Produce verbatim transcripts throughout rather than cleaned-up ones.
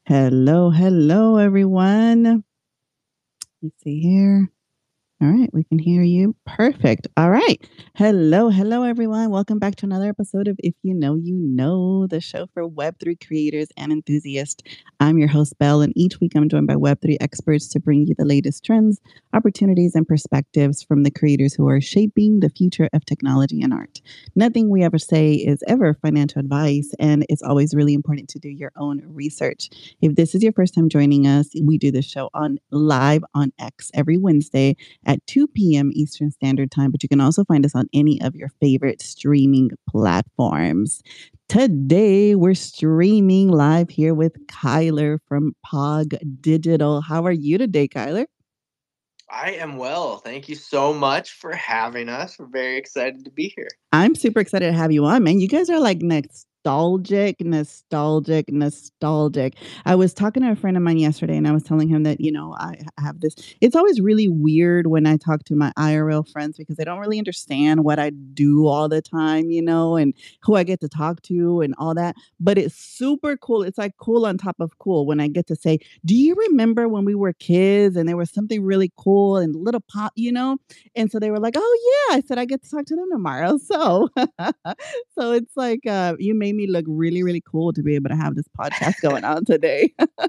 Hello, hello, everyone. Let's see here. All right, we can hear you. Perfect. All right. Hello, hello, everyone. Welcome back to another episode of If You Know, You Know, the show for Web three creators and enthusiasts. I'm your host, Belle, and each week I'm joined by Web three experts to bring you the latest trends, opportunities, and perspectives from the creators who are shaping the future of technology and art. Nothing we ever say is ever financial advice, and it's always really important to do your own research. If this is your first time joining us, we do this show on live on X every Wednesday at two p.m. Eastern Standard Time, but you can also find us on any of your favorite streaming platforms. Today, we're streaming live here with Kyler from Pog Digital. How are you today, Kyler? I am well. Thank you so much for having us. We're very excited to be here. I'm super excited to have you on, man. You guys are like nostalgic, nostalgic, nostalgic. I was talking to a friend of mine yesterday and I was telling him that, you know, I have this. It's always really weird when I talk to my I R L friends because they don't really understand what I do all the time, you know, and who I get to talk to and all that. But it's super cool. It's like cool on top of cool when I get to say, do you remember when we were kids and there was something really cool and little pop, you know? And so they were like, "Oh yeah," I said, "I get to talk to them tomorrow." So, so it's like uh, you made me look really, really cool to be able to have this podcast going on today.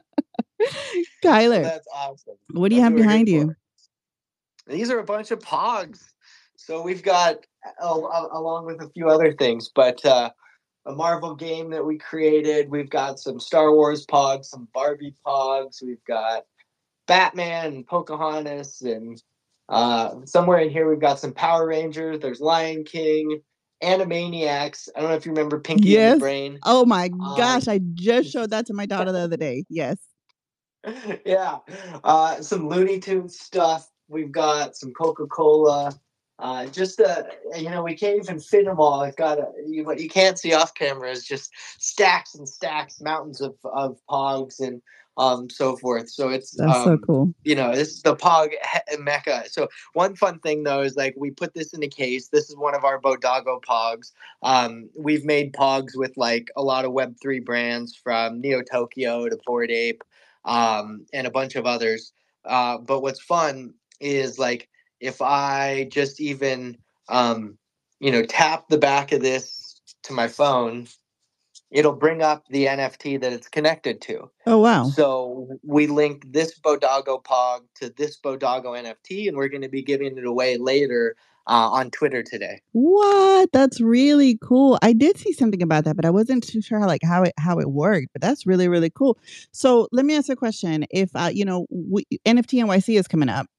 Well, Kyler, that's awesome. what do you That's have what we're here behind for. you? These are a bunch of pogs. So we've got, uh, along with a few other things, but uh, a Marvel game that we created. We've got some Star Wars pogs, some Barbie pogs. We've got Batman and Pocahontas, and uh, somewhere in here we've got some Power Rangers. There's Lion King, Animaniacs. I don't know if you remember Pinky and the Yes. Brain. Oh my Um, gosh, I just showed that to my daughter the other day. Yes. yeah, uh, some Looney Tunes stuff. We've got some Coca Cola. Uh, just uh, you know, we can't even fit them all. I've got a, you, what you can't see off camera is just stacks and stacks, mountains of of Pogs and um so forth. So it's That's so um cool. you know, this is the Pog he- mecca. So one fun thing though is like we put this in a case. This is one of our Bodago Pogs. Um, we've made Pogs with like a lot of Web three brands from Neo Tokyo to Bored Ape, um, and a bunch of others. Uh, but what's fun is like if I just even um, you know tap the back of this to my phone, it'll bring up the N F T that it's connected to. Oh wow. So we linked this Bodago Pog to this Bodago N F T, and we're going to be giving it away later uh, on Twitter today. What? That's really cool. I did see something about that, but I wasn't too sure how, like how it how it worked. But that's really really cool. So let me ask you a question. If uh, you know, we, N F T N Y C is coming up.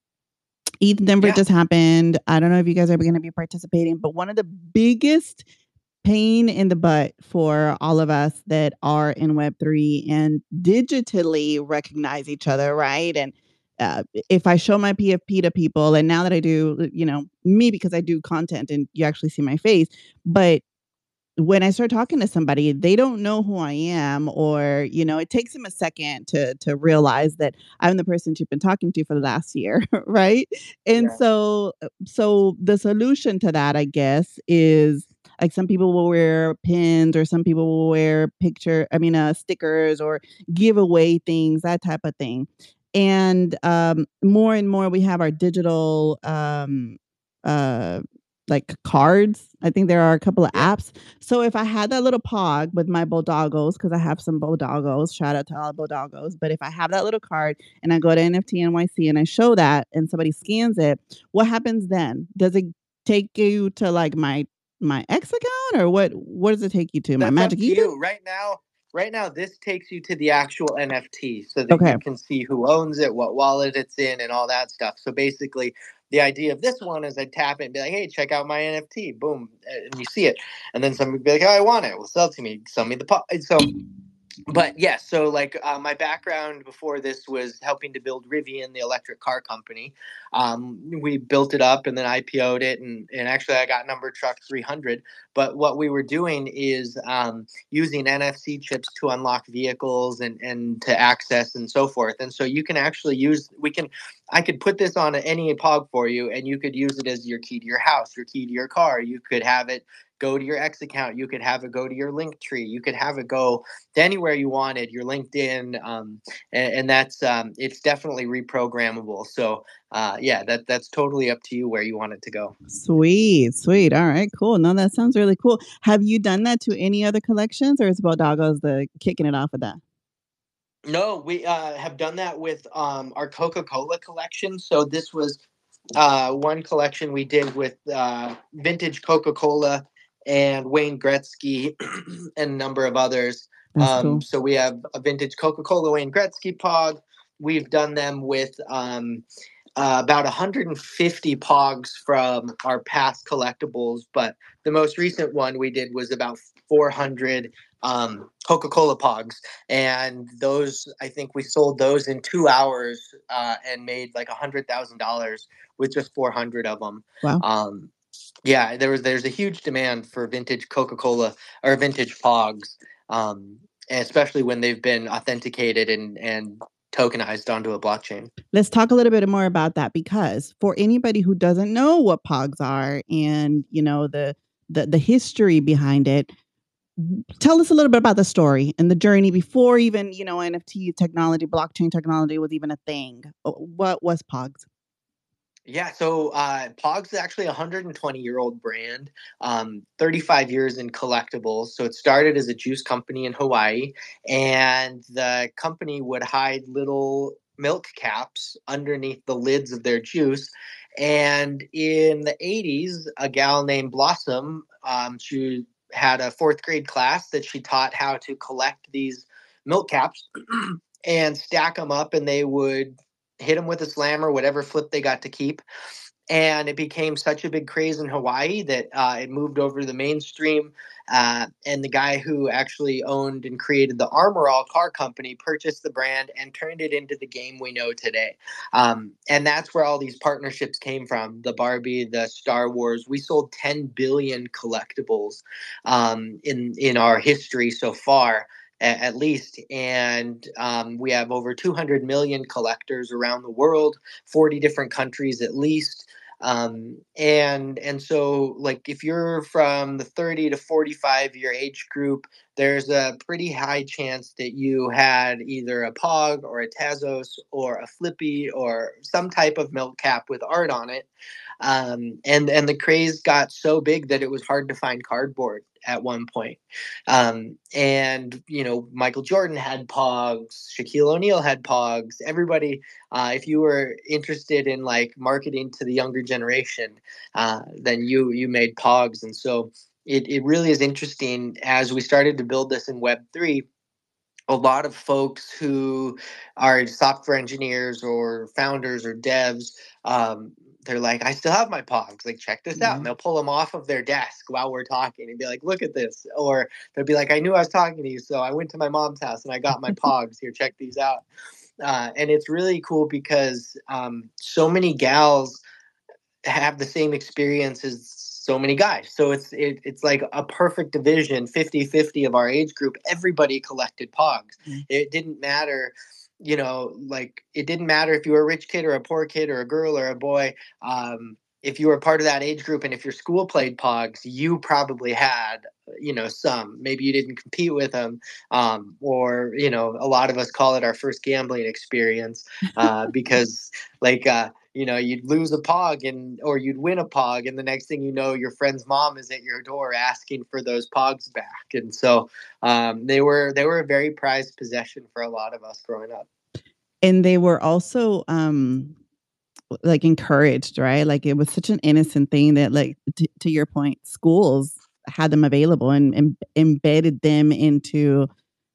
E T H Denver Yeah. just happened. I don't know if you guys are going to be participating, but one of the biggest pain in the butt for all of us that are in Web three and digitally recognize each other, right? And uh, if I show my P F P to people, and now that I do, you know, me because I do content and you actually see my face, but when I start talking to somebody, they don't know who I am, or you know, it takes them a second to to realize that I'm the person you've been talking to for the last year, right? And Yeah. so, uh, so the solution to that, I guess, is like some people will wear pins, or some people will wear picture, I mean, uh, stickers, or give away things, that type of thing. And um, more and more, we have our digital um, uh, like cards. I think there are a couple of Yeah. apps. So if I had that little pog with my Bodagos, because I have some Bodagos, shout out to all Bodagos. But if I have that little card and I go to N F T N Y C and I show that and somebody scans it, what happens then? Does it take you to like my my X account, or what? What does it take you to? My That's up Magic to Eden? you. Right now, right now, this takes you to the actual N F T so that Okay. you can see who owns it, what wallet it's in, and all that stuff. So basically, the idea of this one is I tap it and be like, "Hey, check out my N F T." Boom, and you see it, and then somebody be like, "Oh, I want it. Well, sell it to me. Sell me the pop." So but yes, yeah, so like uh, my background before this was helping to build Rivian, the electric car company. Um, we built it up and then I P O'd it, and, and actually I got number truck three hundred. But what we were doing is um, using N F C chips to unlock vehicles and, and to access and so forth. And so you can actually use, we can, I could put this on any P O G for you, and you could use it as your key to your house, your key to your car. You could have it go to your X account. You could have it go to your link tree. You could have it go to anywhere you wanted, your LinkedIn. Um, and, and that's, um, it's definitely reprogrammable. So uh, yeah, that that's totally up to you where you want it to go. Sweet, sweet. All right, cool. No, that sounds really cool. Have you done that to any other collections, or is Bodogos the kicking it off with that? No, we uh, have done that with um, our Coca-Cola collection. So this was uh, one collection we did with uh, vintage Coca-Cola and Wayne Gretzky and a number of others. That's Um, cool. so we have a vintage Coca-Cola Wayne Gretzky Pog. We've done them with um, uh, about one hundred fifty Pogs from our past collectibles, but the most recent one we did was about four hundred um, Coca-Cola Pogs, and those I think we sold those in two hours uh, and made like a hundred thousand dollars with just four hundred of them. Wow. Um, yeah, there was there's a huge demand for vintage Coca-Cola or vintage Pogs, um, especially when they've been authenticated and and tokenized onto a blockchain. Let's talk a little bit more about that, because for anybody who doesn't know what Pogs are and, you know, the the the history behind it, tell us a little bit about the story and the journey before even, you know, N F T technology, blockchain technology was even a thing. What was Pogs? Yeah, so uh, Pog's actually a one hundred twenty year old brand, um, thirty-five years in collectibles. So it started as a juice company in Hawaii, and the company would hide little milk caps underneath the lids of their juice. And in the eighties, a gal named Blossom, um, she had a fourth grade class that she taught how to collect these milk caps and stack them up, and they would hit them with a slammer, whatever flip they got to keep. And it became such a big craze in Hawaii that uh, it moved over to the mainstream. Uh, and the guy who actually owned and created the Armor All car company purchased the brand and turned it into the game we know today. Um, and that's where all these partnerships came from. The Barbie, the Star Wars. We sold ten billion collectibles um, in in our history so far, at least. And um, we have over two hundred million collectors around the world, forty different countries at least. Um, and and so like if you're from the thirty to forty-five year age group, there's a pretty high chance that you had either a Pog or a Tazos or a Flippy or some type of milk cap with art on it. Um, and and the craze got so big that it was hard to find cardboard at one point. Um, and you know, Michael Jordan had Pogs, Shaquille O'Neal had Pogs. Everybody, uh, if you were interested in like marketing to the younger generation, uh, then you you made Pogs. And so it it really is interesting as we started to build this in Web three. A lot of folks who are software engineers or founders or devs, um, they're like, I still have my Pogs. Like, check this out. Yeah. And they'll pull them off of their desk while we're talking and be like, look at this. Or they'll be like, I knew I was talking to you. So I went to my mom's house and I got my Pogs. Here, check these out. Uh, and it's really cool because um, so many gals have the same experience as so many guys. So it's it, it's like a perfect division, fifty-fifty of our age group. Everybody collected Pogs. Mm. It didn't matter, you know, like it didn't matter if you were a rich kid or a poor kid or a girl or a boy. Um, if you were part of that age group and if your school played Pogs, you probably had, you know, some. Maybe you didn't compete with them, um, or, you know, a lot of us call it our first gambling experience uh, because like, uh, you know, you'd lose a Pog and or you'd win a Pog, and the next thing you know, your friend's mom is at your door asking for those Pogs back. And so um, they were they were a very prized possession for a lot of us growing up. And they were also um, like encouraged, right? Like it was such an innocent thing that, like t- to your point, schools had them available and, and embedded them into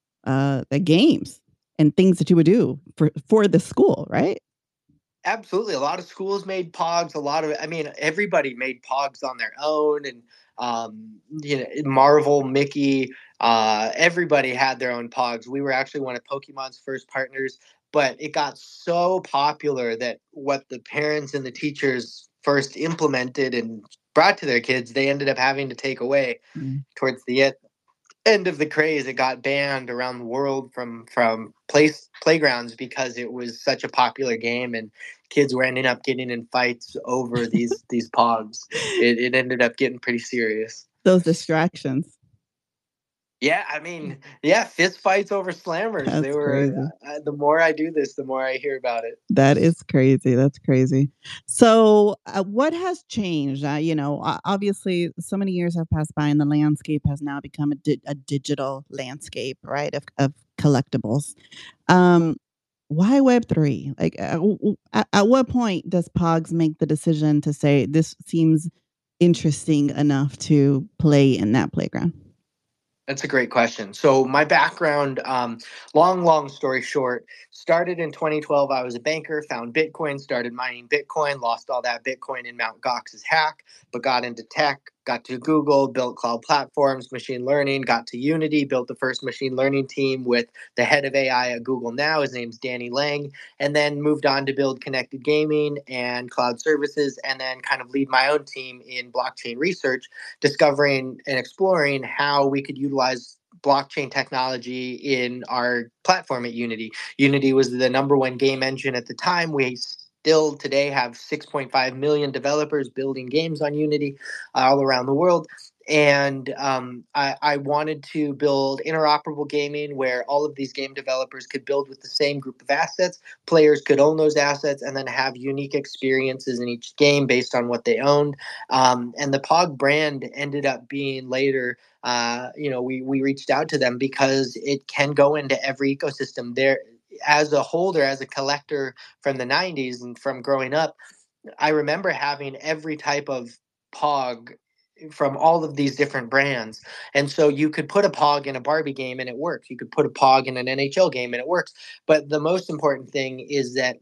uh, the games and things that you would do for for the school, right? Absolutely. A lot of schools made Pogs. A lot of, I mean, everybody made Pogs on their own. And, um, you know, Marvel, Mickey, uh, everybody had their own Pogs. We were actually one of Pokemon's first partners, but it got so popular that what the parents and the teachers first implemented and brought to their kids, they ended up having to take away mm. towards the end end of the craze. It got banned around the world from from place playgrounds because it was such a popular game and kids were ending up getting in fights over these these Pogs. It, it ended up getting pretty serious. Those distractions. Yeah, I mean, yeah, fist fights over slammers. That's They were. crazy. Uh, the more I do this, the more I hear about it. That is crazy. That's crazy. So, uh, what has changed? Uh, you know, o- obviously, so many years have passed by, and the landscape has now become a, di- a digital landscape, right? Of, of collectibles. Um, why Web three? Like, uh, w- w- at, at what point does Pogs make the decision to say this seems interesting enough to play in that playground? That's a great question. So my background, um, long, long story short, started in twenty twelve. I was a banker, found Bitcoin, started mining Bitcoin, lost all that Bitcoin in Mount Gox's hack, but got into tech, got to Google, built cloud platforms, machine learning, got to Unity, built the first machine learning team with the head of A I at Google now. His name's Danny Lang, and then moved on to build connected gaming and cloud services, and then kind of lead my own team in blockchain research, discovering and exploring how we could utilize blockchain technology in our platform at Unity. Unity was the number one game engine at the time. We still today have six point five million developers building games on Unity all around the world. And um, I, I wanted to build interoperable gaming where all of these game developers could build with the same group of assets. Players could own those assets and then have unique experiences in each game based on what they owned. Um, and the Pog brand ended up being later, uh, you know, we, we reached out to them because it can go into every ecosystem. There, as a holder, as a collector from the nineties and from growing up, I remember having every type of Pog from all of these different brands. And so you could put a Pog in a Barbie game and it works. You could put a Pog in an N H L game and it works. But the most important thing is that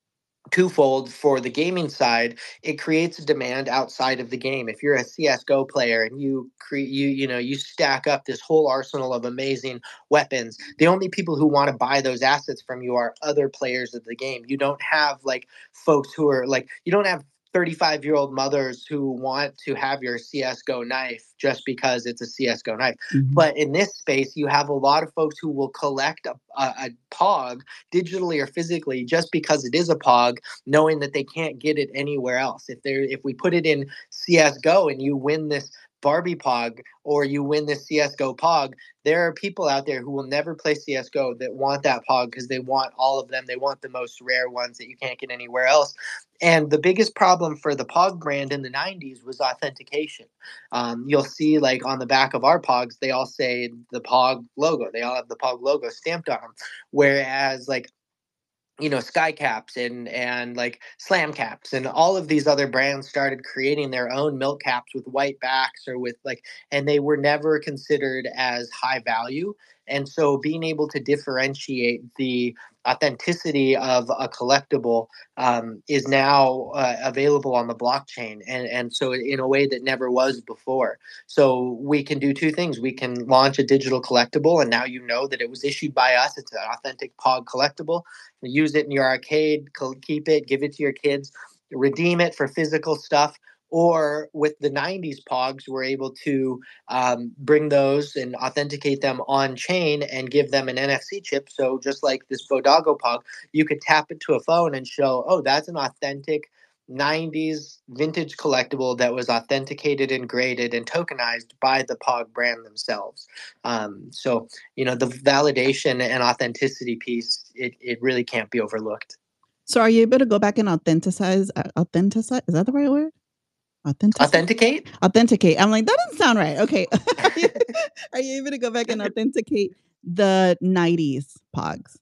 twofold for the gaming side, it creates a demand outside of the game. If you're a C S G O player and you create you you know you stack up this whole arsenal of amazing weapons, the only people who want to buy those assets from you are other players of the game. You don't have like folks who are like you don't have thirty-five year old mothers who want to have your C S G O knife just because it's a C S G O knife. Mhm. But in this space, you have a lot of folks who will collect a, a, a Pog digitally or physically just because it is a Pog, knowing that they can't get it anywhere else. If they if we put it in C S G O and you win this Barbie Pog or you win this C S G O Pog, there are people out there who will never play C S G O that want that Pog because they want all of them. They want the most rare ones that you can't get anywhere else. And the biggest problem for the Pog brand in the nineties was authentication. Um, you'll see, like on the back of our Pogs, they all say the Pog logo. They all have the Pog logo stamped on them. Whereas, like, you know, sky caps and and like slam caps and all of these other brands started creating their own milk caps with white backs or with like, and they were never considered as high value. And so being able to differentiate the authenticity of a collectible um, is now uh, available on the blockchain, and and so in a way that never was before. So we can do two things: we can launch a digital collectible, and now you know that it was issued by us, it's an authentic Pog collectible. Use it in your arcade, keep it, give it to your kids, redeem it for physical stuff. Or with the nineties Pogs, we're able to um, bring those and authenticate them on chain and give them an N F C chip. So just like this Bodago Pog, you could tap it to a phone and show, oh, that's an authentic nineties vintage collectible that was authenticated and graded and tokenized by the Pog brand themselves. Um, so, you know, the validation and authenticity piece, it, it really can't be overlooked. So, are you able to go back and authenticize? Uh, authenticate? Is that the right word? Authenticate? Authenticate? Authenticate. I'm like, that doesn't sound right. Okay. are, you, are you able to go back and authenticate the nineties Pogs?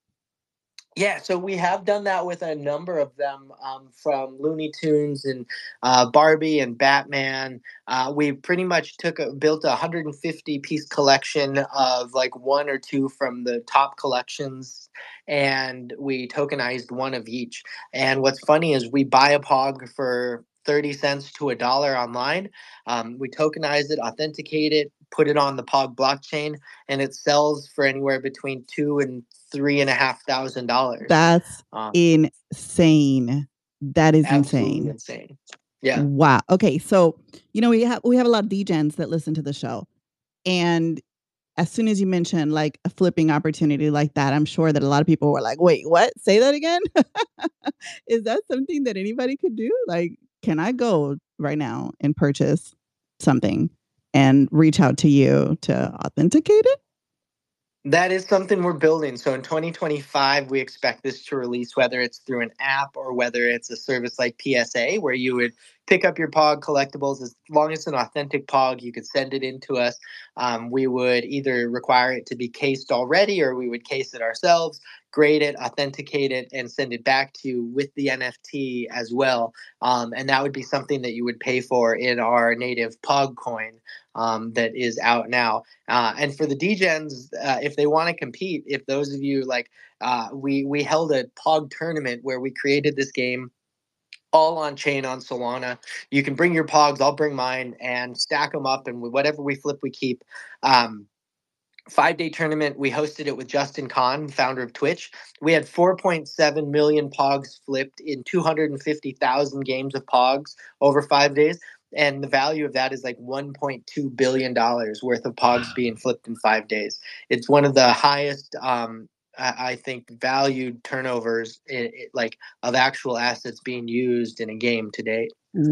Yeah, so we have done that with a number of them, um, from Looney Tunes and uh, Barbie and Batman. Uh, we pretty much took a, built a one hundred fifty piece collection of like one or two from the top collections, and we tokenized one of each. And what's funny is we buy a Pog for thirty cents to a dollar online. Um, we tokenize it, authenticate it, put it on the Pog blockchain, and it sells for anywhere between two and three and a half thousand dollars. That's Um, insane. That is absolutely insane. insane. Yeah. Wow. Okay. So, you know, we have we have a lot of D Gens that listen to the show. And as soon as you mentioned like a flipping opportunity like that, I'm sure that a lot of people were like, wait, what? Say that again? Is that something that anybody could do? Like, can I go right now and purchase something and reach out to you to authenticate it? That is something we're building. So in twenty twenty-five, we expect this to release, whether it's through an app or whether it's a service like P S A, where you would pick up your Pog collectibles. As long as it's an authentic Pog, you could send it in to us. Um, we would either require it to be cased already, or we would case it ourselves, grade it, authenticate it, and send it back to you with the N F T as well. Um, and that would be something that you would pay for in our native Pog coin um, that is out now. Uh, and for the degens, uh, if they want to compete, if those of you like, uh, we we held a Pog tournament where we created this game all on chain on Solana. You can bring your Pogs, I'll bring mine, and stack them up, and whatever we flip, we keep. Um, Five day tournament. We hosted it with Justin Kahn, founder of Twitch. We had four point seven million Pogs flipped in two hundred fifty thousand games of Pogs over five days. And the value of that is like one point two billion dollars worth of Pogs being flipped in five days. It's one of the highest, um, I think, valued turnovers it, it, like of actual assets being used in a game to date.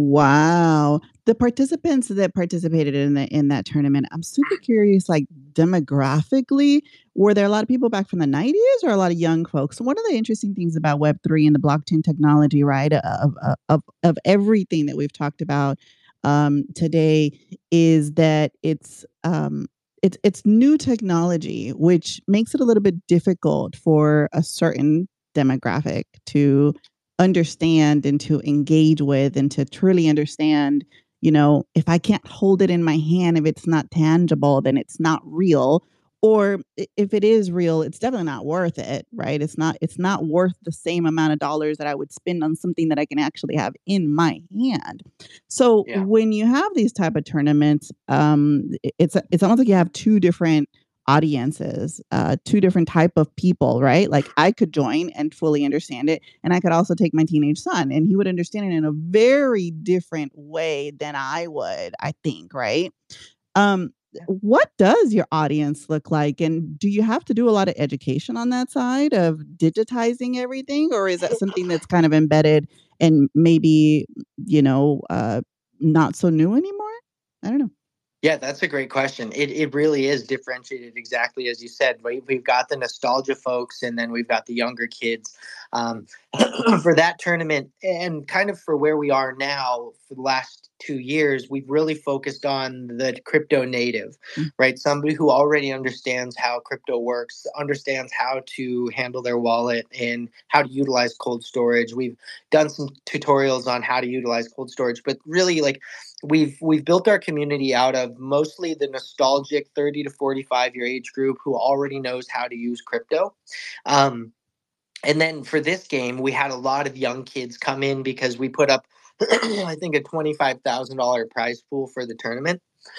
Wow. The participants that participated in the in that tournament, I'm super curious, like demographically, were there a lot of people back from the nineties or a lot of young folks? One of the interesting things about Web three and the blockchain technology, right, of of of, of everything that we've talked about um, today is that it's um, it's it's new technology, which makes it a little bit difficult for a certain demographic to understand and to engage with and to truly understand, you know, if I can't hold it in my hand, if it's not tangible, then it's not real. Or if it is real, it's definitely not worth it, right? It's not it's not worth the same amount of dollars that I would spend on something that I can actually have in my hand. So Yeah. when you have these type of tournaments, um, it's it's almost like you have two different audiences, uh, two different type of people, right? Like I could join and fully understand it, and I could also take my teenage son, and he would understand it in a very different way than I would, I think, right? Um, what does your audience look like, and do you have to do a lot of education on that side of digitizing everything, or is that something that's kind of embedded and maybe you know uh, not so new anymore? I don't know. Yeah, that's a great question. It it really is differentiated exactly as you said. We, we've got the nostalgia folks, and then we've got the younger kids. Um, for that tournament, and kind of for where we are now for the last two years, we've really focused on the crypto native, Mm. right? Somebody who already understands how crypto works, understands how to handle their wallet and how to utilize cold storage. We've done some tutorials on how to utilize cold storage, but really, like, we've we've built our community out of mostly the nostalgic thirty to forty-five year age group who already knows how to use crypto. Um, and then for this game, we had a lot of young kids come in because we put up, I think, a twenty-five thousand dollars prize pool for the tournament.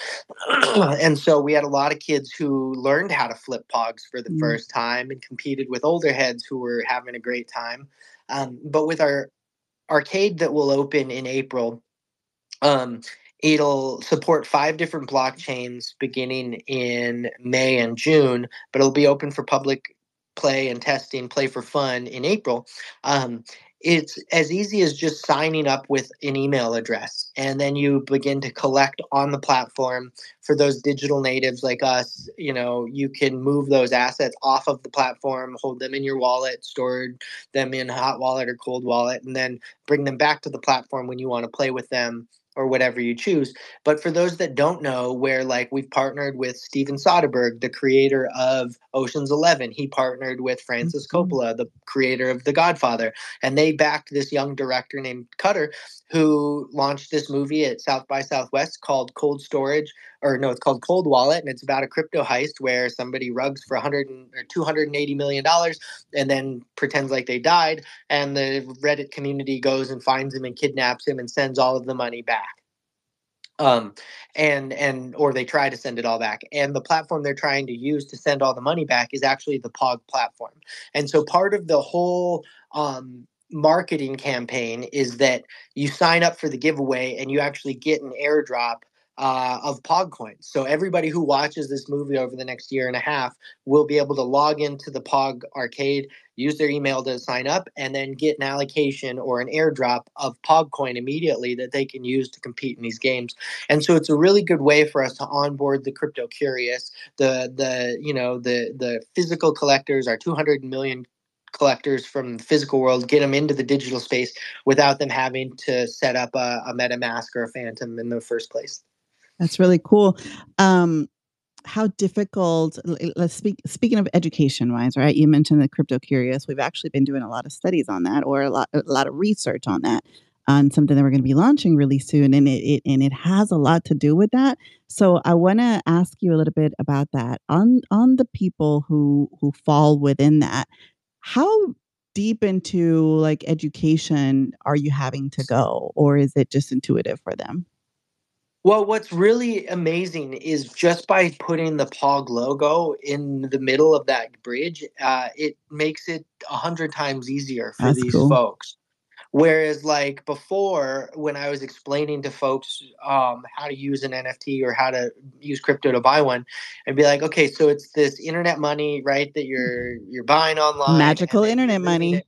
And so we had a lot of kids who learned how to flip Pogs for the Mm. first time and competed with older heads who were having a great time. Um, but with our arcade that will open in April, um, it'll support five different blockchains beginning in May and June, but it'll be open for public play and testing, play for fun in April. Um, it's as easy as just signing up with an email address, and then you begin to collect on the platform. For those digital natives like us, you know, you can move those assets off of the platform, hold them in your wallet, store them in hot wallet or cold wallet, and then bring them back to the platform when you want to play with them or whatever you choose. But for those that don't know, where like we've partnered with Steven Soderbergh, the creator of Ocean's Eleven, he partnered with Francis Mhm. Coppola, the creator of The Godfather, and they backed this young director named Cutter, who launched this movie at South by Southwest called Cold Storage, or no, it's called Cold Wallet, and it's about a crypto heist where somebody rugs for one hundred or two hundred eighty million dollars and then pretends like they died, and the Reddit community goes and finds him and kidnaps him and sends all of the money back. Um, and and or they try to send it all back. And the platform they're trying to use to send all the money back is actually the Pog platform. And so part of the whole um, marketing campaign is that you sign up for the giveaway and you actually get an airdrop uh, of Pog coins. So everybody who watches this movie over the next year and a half will be able to log into the Pog arcade, use their email to sign up, and then get an allocation or an airdrop of Pog coin immediately that they can use to compete in these games. And so it's a really good way for us to onboard the crypto curious, the the you know the the physical collectors, our two hundred million collectors from the physical world, get them into the digital space without them having to set up a, a MetaMask or a Phantom in the first place. That's really cool. Um, how difficult, let's speak, speaking of education wise, right? You mentioned the crypto curious. We've actually been doing a lot of studies on that, or a lot, a lot of research on that, on something that we're going to be launching really soon. And it, it and it has a lot to do with that. So I want to ask you a little bit about that on, on the people who, who fall within that. How deep into like education are you having to go, or is it just intuitive for them? Well, what's really amazing is just by putting the Pog logo in the middle of that bridge, uh, it makes it a hundred times easier for That's these cool. folks. Whereas, like before, when I was explaining to folks um, how to use an N F T or how to use crypto to buy one, I'd be like, okay, so it's this internet money, right? That you're you're buying online, and Magical then you're internet moving money. it.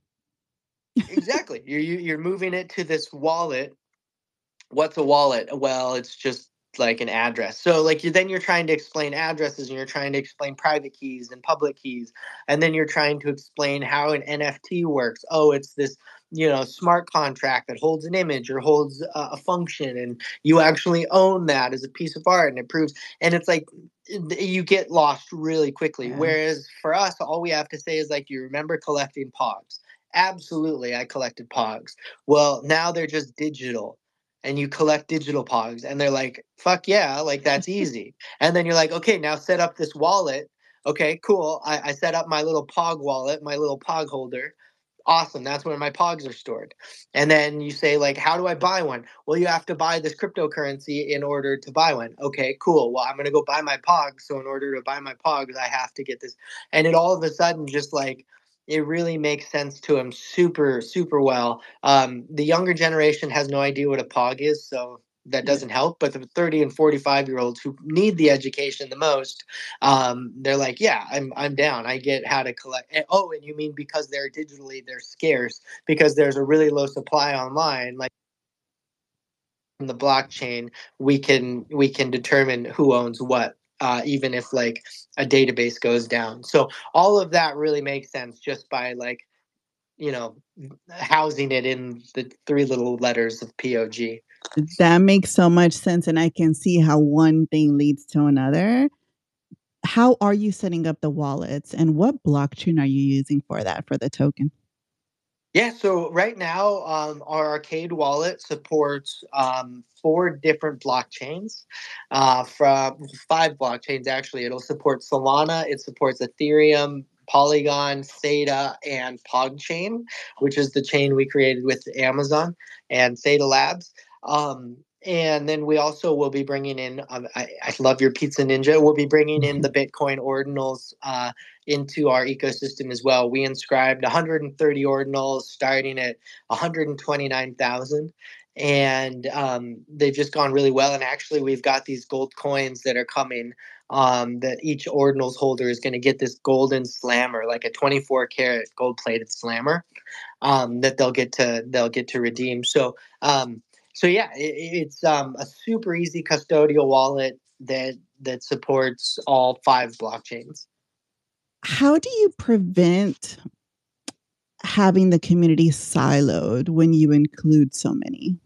Exactly, you're you're moving it to this wallet. What's a wallet? Well, it's just like an address. So like you then you're trying to explain addresses and you're trying to explain private keys and public keys. And then you're trying to explain how an N F T works. Oh, it's this, you know, smart contract that holds an image or holds a, a function, and you actually own that as a piece of art, and it proves, and it's like you get lost really quickly. Yeah. Whereas for us, all we have to say is like, you remember collecting Pogs? Absolutely, I collected Pogs. Well, now they're just digital, and you collect digital Pogs, and they're like, fuck yeah, like that's easy. And then you're like, okay, now set up this wallet. Okay, cool. I, I set up my little Pog wallet, my little Pog holder. Awesome, that's where my Pogs are stored. And then you say, like, how do I buy one? Well, you have to buy this cryptocurrency in order to buy one. Okay, cool. Well, I'm gonna go buy my Pogs. So in order to buy my Pogs, I have to get this. And it all of a sudden just like it really makes sense to him super, super well. Um, the younger generation has no idea what a Pog is, so that Yeah. doesn't help. But the thirty and forty-five year olds who need the education the most, um, they're like, yeah, I'm I'm down. I get how to collect. And, oh, and you mean because they're digitally, they're scarce because there's a really low supply online, like in the blockchain, we can we can determine who owns what. Uh, even if like a database goes down, so all of that really makes sense just by like you know housing it in the three little letters of P O G. That makes so much sense. And I can see how one thing leads to another. How are you setting up the wallets, and what blockchain are you using for that, for the token? Yeah, so right now, um, our arcade wallet supports um, four different blockchains, uh, from five blockchains actually. It'll support Solana, it supports Ethereum, Polygon, Theta, and PogChain, which is the chain we created with Amazon and Theta Labs. Um, and then we also will be bringing in, um, I, I love your Pizza Ninja, we'll be bringing in the Bitcoin ordinals uh, into our ecosystem as well. We inscribed one hundred thirty ordinals starting at one hundred twenty-nine thousand. And um, they've just gone really well. And actually, we've got these gold coins that are coming, um, that each ordinals holder is going to get this golden slammer, like a twenty-four karat gold plated slammer, um, that they'll get to they'll get to redeem. So um, so yeah, it, it's um, a super easy custodial wallet that that supports all five blockchains. How do you prevent having the community siloed when you include so many?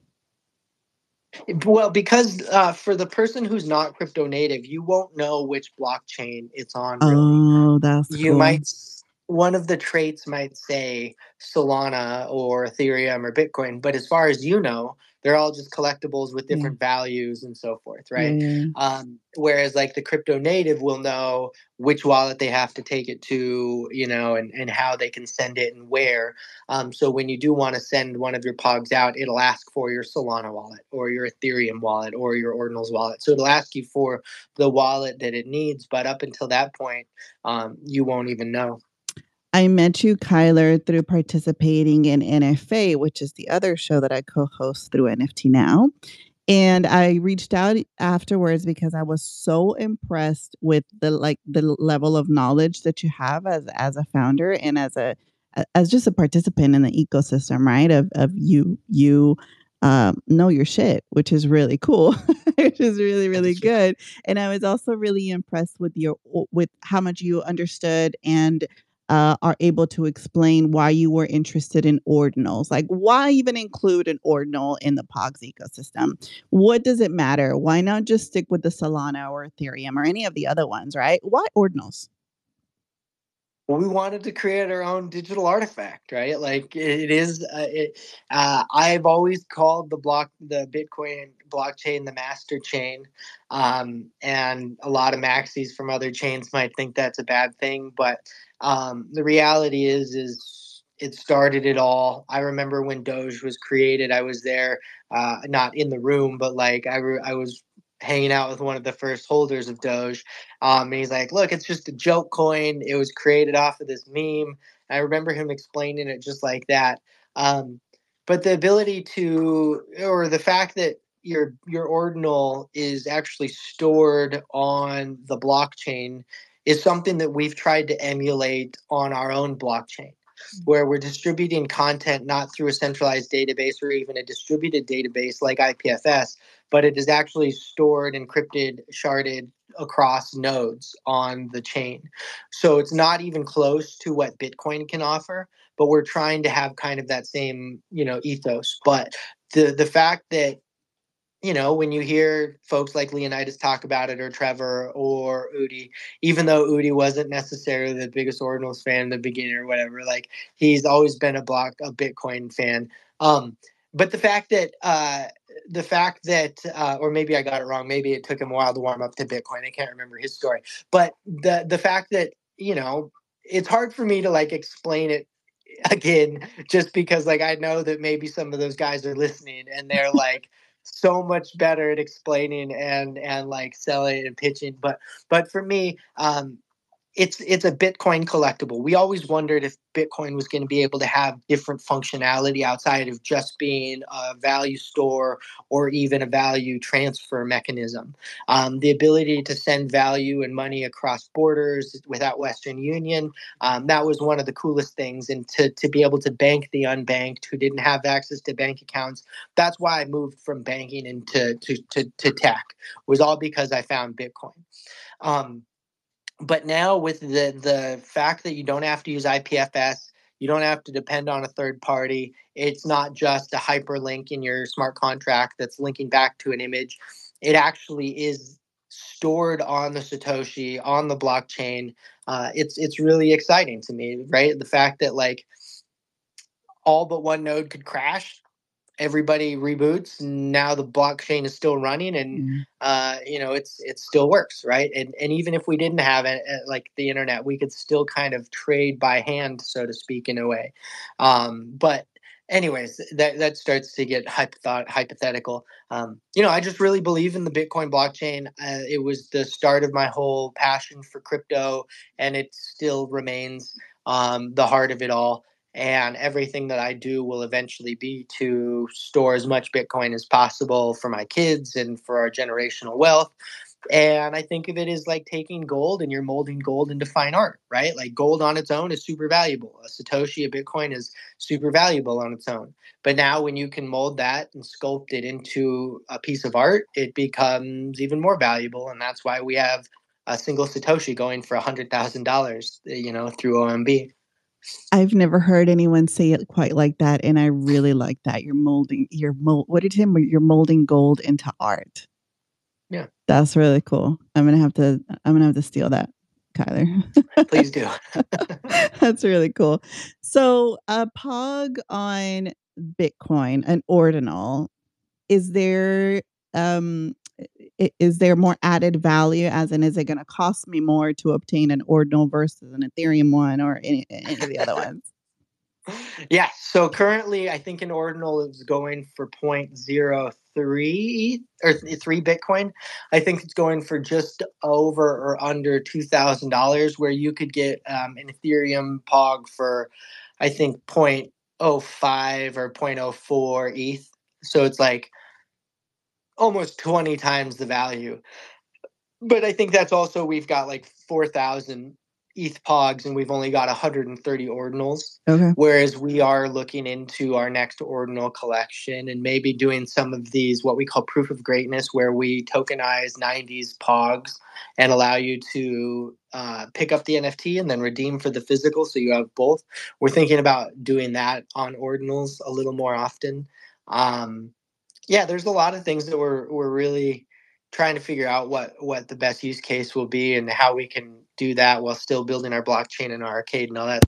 Well, because uh, for the person who's not crypto native, you won't know which blockchain it's on really. Oh, that's You cool. might, one of the traits might say Solana or Ethereum or Bitcoin, but as far as you know, they're all just collectibles with Yeah. different values and so forth, Yeah, right? yeah, yeah. Um, whereas like the crypto native will know which wallet they have to take it to, you know, and, and how they can send it and where. Um, so when you do want to send one of your Pogs out, it'll ask for your Solana wallet or your Ethereum wallet or your Ordinals wallet. So it'll ask you for the wallet that it needs, but up until that point, um, you won't even know. I met you, Kyler, through participating in N F A, which is the other show that I co host through N F T Now. And I reached out afterwards because I was so impressed with the like the level of knowledge that you have as as a founder and as a as just a participant in the ecosystem, right? Of of you you um, know your shit, which is really cool, which is really really good. And I was also really impressed with your with how much you understood and uh, are able to explain why you were interested in ordinals. Like, why even include an ordinal in the Pogs ecosystem? What does it matter? Why not just stick with the Solana or Ethereum or any of the other ones, right? Why ordinals? Well, we wanted to create our own digital artifact, right? Like it is. Uh, it, uh, I've always called the block, the Bitcoin blockchain, the master chain, um, and a lot of maxis from other chains might think that's a bad thing, but um, the reality is, is it started it all. I remember when Doge was created. I was there, uh, not in the room, but like I, re- I was hanging out with one of the first holders of Doge. Um, and he's like, look, it's just a joke coin. It was created off of this meme. I remember him explaining it just like that. Um, but the ability to, or the fact that your your ordinal is actually stored on the blockchain is something that we've tried to emulate on our own blockchain, where we're distributing content not through a centralized database or even a distributed database like I P F S, but it is actually stored, encrypted, sharded across nodes on the chain. So it's not even close to what Bitcoin can offer, but we're trying to have kind of that same, you know, ethos. But the the fact that, you know, when you hear folks like Leonidas talk about it, or Trevor or Udi, even though Udi wasn't necessarily the biggest Ordinals fan in the beginning or whatever, like he's always been a block a Bitcoin fan. Um, but the fact that uh, the fact that, uh, or maybe I got it wrong. Maybe it took him a while to warm up to Bitcoin. I can't remember his story. But the the fact that, you know, it's hard for me to like explain it again, just because like I know that maybe some of those guys are listening and they're like so much better at explaining and and like selling and pitching. But but for me, um, it's it's a Bitcoin collectible. We always wondered if Bitcoin was going to be able to have different functionality outside of just being a value store or even a value transfer mechanism. Um, the ability to send value and money across borders without Western Union, um, that was one of the coolest things. And to, to be able to bank the unbanked who didn't have access to bank accounts, that's why I moved from banking into to, to, to tech, was all because I found Bitcoin. Um, but now with the the fact that you don't have to use I P F S, you don't have to depend on a third party. It's not just a hyperlink in your smart contract that's linking back to an image. It actually is stored on the Satoshi, on the blockchain. Uh, it's it's really exciting to me, right? The fact that like all but one node could crash, everybody reboots, and now the blockchain is still running, and Mm. uh, you know it's it still works, right? And and even if we didn't have it, uh, like the internet, we could still kind of trade by hand, so to speak, in a way. Um, but anyways, that that starts to get hypoth- hypothetical. Um, you know, I just really believe in the Bitcoin blockchain. Uh, it was the start of my whole passion for crypto, and it still remains um, the heart of it all. And everything that I do will eventually be to store as much Bitcoin as possible for my kids and for our generational wealth. And I think of it as like taking gold and you're molding gold into fine art, right? Like gold on its own is super valuable. A Satoshi, a Bitcoin is super valuable on its own. But now when you can mold that and sculpt it into a piece of art, it becomes even more valuable. And that's why we have a single Satoshi going for one hundred thousand dollars, you know, through O M B. I've never heard anyone say it quite like that, and I really like that. You're molding, you're mold. What did you say? You're molding gold into art. Yeah. That's really cool. I'm gonna have to. I'm gonna have to steal that, Kyler. Please do. That's really cool. So, a Pog on Bitcoin, an ordinal. Is there um i- is there more added value? As in, is it going to cost me more to obtain an ordinal versus an Ethereum one or any any of the other ones? Yeah. So currently, I think an ordinal is going for zero point zero three or three Bitcoin. I think it's going for just over or under two thousand dollars, where you could get um, an Ethereum Pog for, I think, zero point zero five or zero point zero four E T H. So it's like almost twenty times the value. But I think that's also, we've got like four thousand E T H Pogs and we've only got one hundred thirty ordinals. Okay. Whereas we are looking into our next ordinal collection and maybe doing some of these, what we call proof of greatness, where we tokenize nineties Pogs and allow you to uh, pick up the N F T and then redeem for the physical. So you have both. We're thinking about doing that on ordinals a little more often. Um, yeah, there's a lot of things that we're, we're really trying to figure out what what the best use case will be and how we can do that while still building our blockchain and our arcade and all that.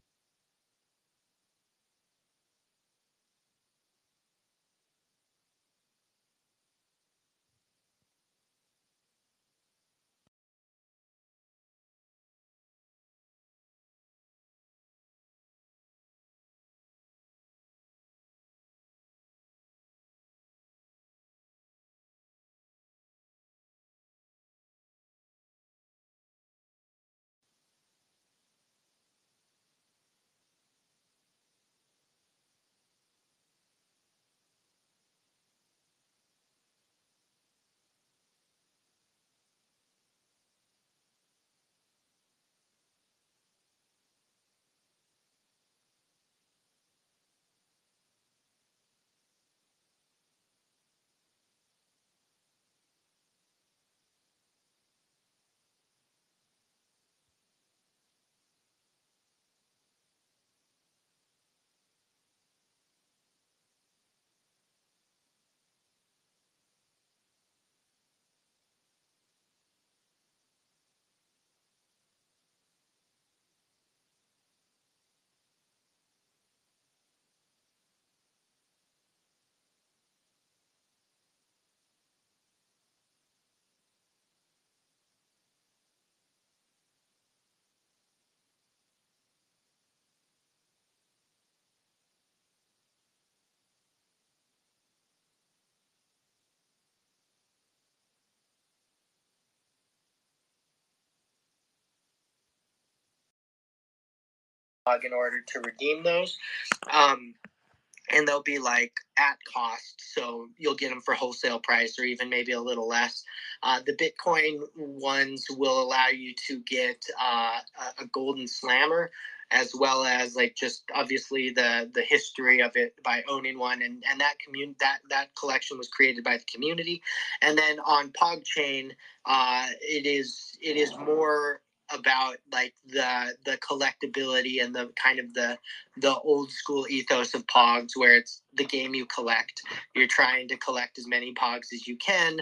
In order to redeem those. Um, and they'll be like at cost, so you'll get them for wholesale price or even maybe a little less. Uh, the Bitcoin ones will allow you to get uh, a golden slammer, as well as like just obviously the the history of it by owning one, and and that commun that that collection was created by the community. And then on PogChain, uh, it is it is more about like the the collectability and the kind of the the old school ethos of Pogs, where it's the game you collect. You're trying to collect as many Pogs as you can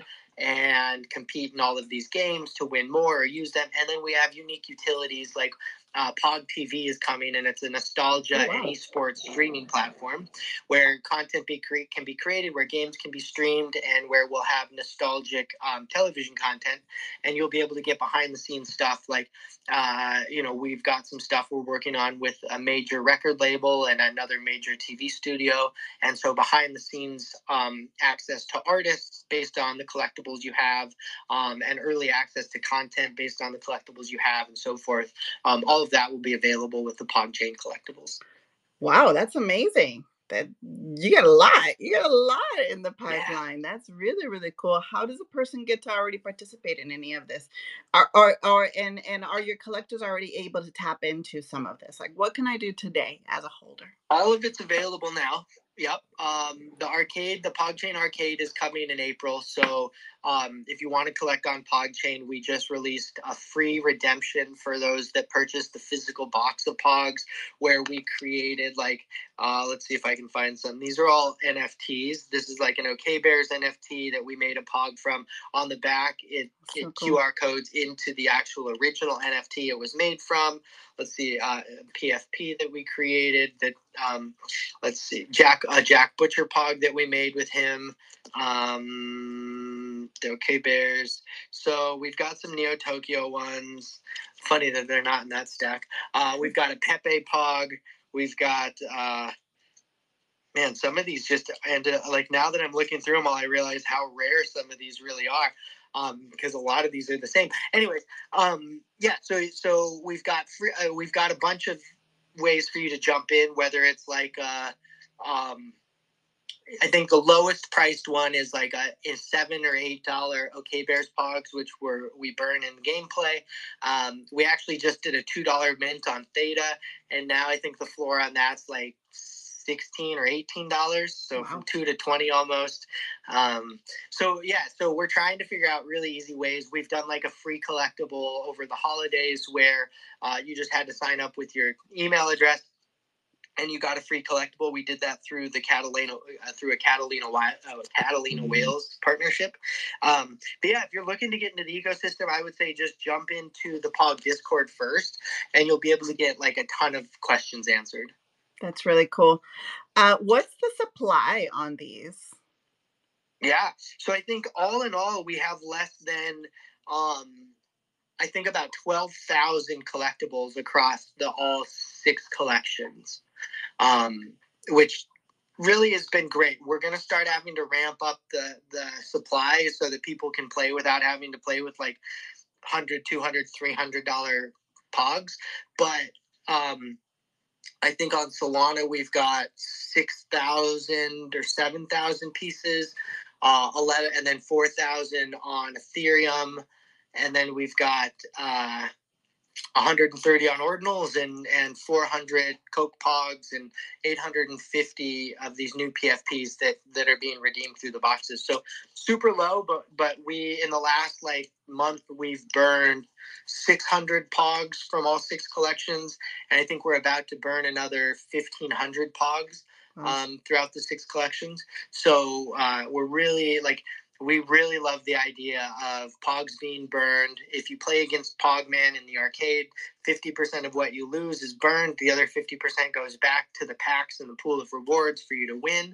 and compete in all of these games to win more or use them. And then we have unique utilities like uh, Pog T V is coming, and it's a nostalgia oh, wow. and esports streaming platform where content be cre- can be created, where games can be streamed, and where we'll have nostalgic um, television content. And you'll be able to get behind the scenes stuff like, uh, you know, we've got some stuff we're working on with a major record label and another major T V studio. And so behind the scenes um, access to artists based on the collectibles you have, um, and early access to content based on the collectibles you have, and so forth. Um, all of that will be available with the PogChain collectibles. Wow, that's amazing. That you got a lot. You got a lot in the pipeline. Yeah. That's really, really cool. How does a person get to already participate in any of this? Are are, are and, and are your collectors already able to tap into some of this? Like, what can I do today as a holder? All of it's available now. Yep. Um, the arcade, the PogChain arcade is coming in April. So um, if you want to collect on PogChain, we just released a free redemption for those that purchased the physical box of Pogs, where we created like, uh, let's see if I can find some. These are all N F Ts. This is like an OK Bears N F T that we made a Pog from. On the back, it, so it cool. Q R codes into the actual original N F T it was made from. Let's see, uh, P F P that we created that, um, let's see, Jack, a uh, Jack Butcher Pog that we made with him, um, the OK Bears. So we've got some Neo Tokyo ones. Funny that they're not in that stack. Uh, we've got a Pepe Pog. We've got, uh, man, some of these just ended up, like now that I'm looking through them all, I realize how rare some of these really are. Um, because a lot of these are the same. Anyways, um, yeah. So, so we've got free, uh, we've got a bunch of ways for you to jump in, whether it's like, uh, um, I think the lowest priced one is like a is seven or eight dollar OK Bears Pogs, which were we burn in gameplay. Um, we actually just did a two dollar mint on Theta, and now I think the floor on that's like sixteen or eighteen dollars, so wow. From two to twenty almost. Um, so yeah, so we're trying to figure out really easy ways. We've done like a free collectible over the holidays where uh, you just had to sign up with your email address and you got a free collectible. We did that through the Catalina, uh, through a Catalina, uh, Catalina mm-hmm. Whales partnership. Um, but yeah, if you're looking to get into the ecosystem, I would say just jump into the Pog Discord first, and you'll be able to get like a ton of questions answered. That's really cool. Uh, what's the supply on these? Yeah, so I think all in all, we have less than, um, I think about twelve thousand collectibles across the all six collections. Um, which really has been great. We're going to start having to ramp up the, the supply so that people can play without having to play with like one hundred, two hundred, three hundred dollars Pogs. But um, I think on Solana we've got six thousand or seven thousand pieces, uh, eleven, and then four thousand on Ethereum. And then we've got uh, one hundred thirty on ordinals and, and four hundred Coke Pogs and eight hundred fifty of these new P F Ps that, that are being redeemed through the boxes. So super low, but but we, in the last like month, we've burned six hundred Pogs from all six collections. And I think we're about to burn another fifteen hundred Pogs um, throughout the six collections. So uh, we're really like... We really love the idea of Pogs being burned. If you play against Pogman in the arcade, fifty percent of what you lose is burned. The other fifty percent goes back to the packs and the pool of rewards for you to win.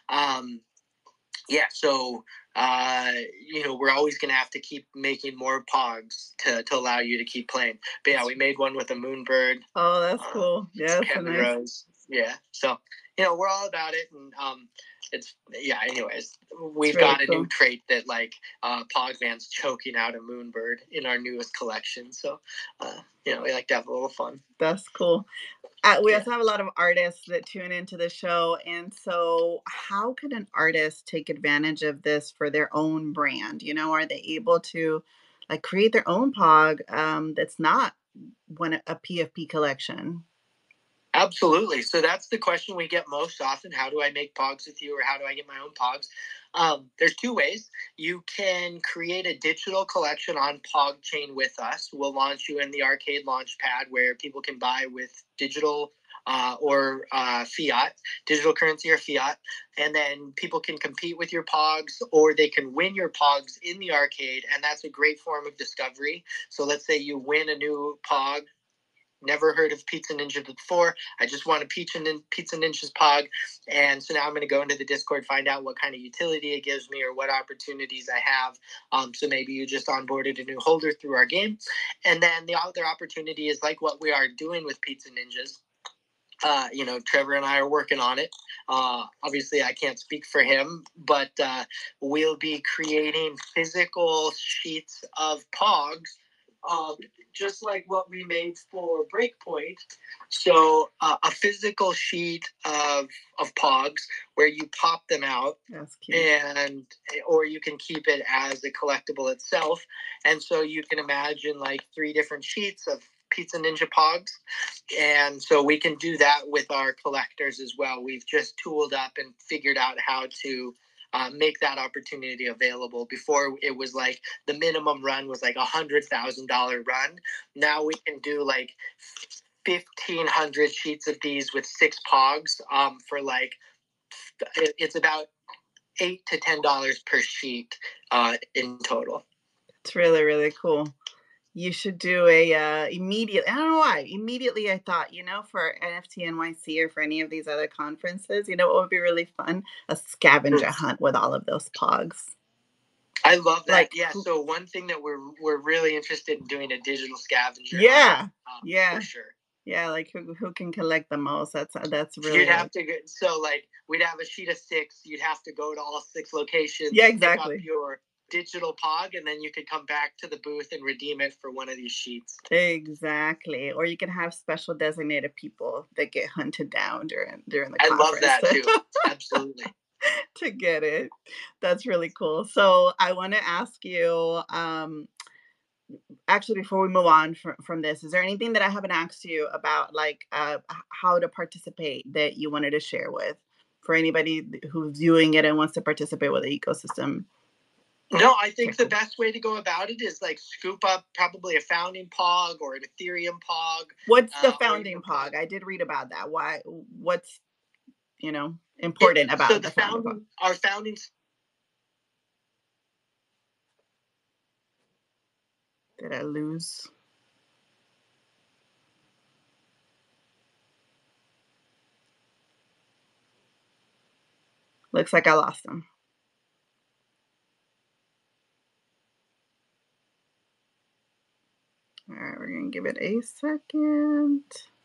Um, yeah, so, uh, you know, we're always going to have to keep making more Pogs to, to allow you to keep playing. But yeah, we made one with a Moonbird. Oh, that's uh, cool. Yeah, Kevin nice. Rose. Yeah, so, you know, we're all about it. And, um, it's yeah anyways we've really got a cool. new trait that like uh Pogman's choking out a Moonbird in our newest collection, so uh you know we like to have a little fun. That's cool. Uh, we yeah. also have a lot of artists that tune into the show, and so how can an artist take advantage of this for their own brand? You know, are they able to like create their own Pog um that's not one a P F P collection? Absolutely. So that's the question we get most often. How do I make Pogs with you, or how do I get my own Pogs? Um, there's two ways. You can create a digital collection on PogChain with us. We'll launch you in the arcade launch pad where people can buy with digital uh, or uh, fiat, digital currency or fiat. And then people can compete with your Pogs, or they can win your Pogs in the arcade. And that's a great form of discovery. So let's say you win a new Pog. Never heard of Pizza Ninja before. I just want a Pizza, Nin- Pizza Ninja's Pog. And so now I'm going to go into the Discord, find out what kind of utility it gives me or what opportunities I have. Um, so maybe you just onboarded a new holder through our game. And then the other opportunity is like what we are doing with Pizza Ninjas. Uh, you know, Trevor and I are working on it. Uh, obviously, I can't speak for him, but uh, we'll be creating physical sheets of Pogs. Um, just like what we made for Breakpoint. So uh, a physical sheet of of Pogs where you pop them out. That's cute. And or you can keep it as a collectible itself. And so you can imagine like three different sheets of Pizza Ninja Pogs. And so we can do that with our collectors as well. We've just tooled up and figured out how to Uh, make that opportunity available. Before it was like the minimum run was like a hundred thousand dollar run. Now we can do like fifteen hundred sheets of these with six Pogs um, for like it's about eight to ten dollars per sheet uh, in total. It's really really cool. You should do a uh, immediate. I don't know why. Immediately, I thought, you know, for N F T N Y C or for any of these other conferences, you know, what would be really fun? A scavenger hunt with all of those Pogs. I love that. Like, yeah. So one thing that we're we're really interested in doing a digital scavenger. Yeah. Hunt, um, yeah. For sure. Yeah, like who who can collect the most? That's that's really. You'd have to go, so like we'd have a sheet of six. You'd have to go to all six locations. Yeah, exactly. Pick up your digital Pog, and then you could come back to the booth and redeem it for one of these sheets. Exactly. Or you can have special designated people that get hunted down during during the I conference. love that too. Absolutely. to get it. That's really cool. So I want to ask you, um, actually, before we move on from, from this, is there anything that I haven't asked you about, like uh, h- how to participate that you wanted to share with for anybody who's viewing it and wants to participate with the ecosystem? No, I think the best way to go about it is like scoop up probably a founding pog or an Ethereum pog. What's the uh, founding pog? pog? I did read about that. Why? What's you know important it, about so the, the founding, founding pog? Our founding. Did I lose? Looks like I lost them. All right, we're going to give it a second.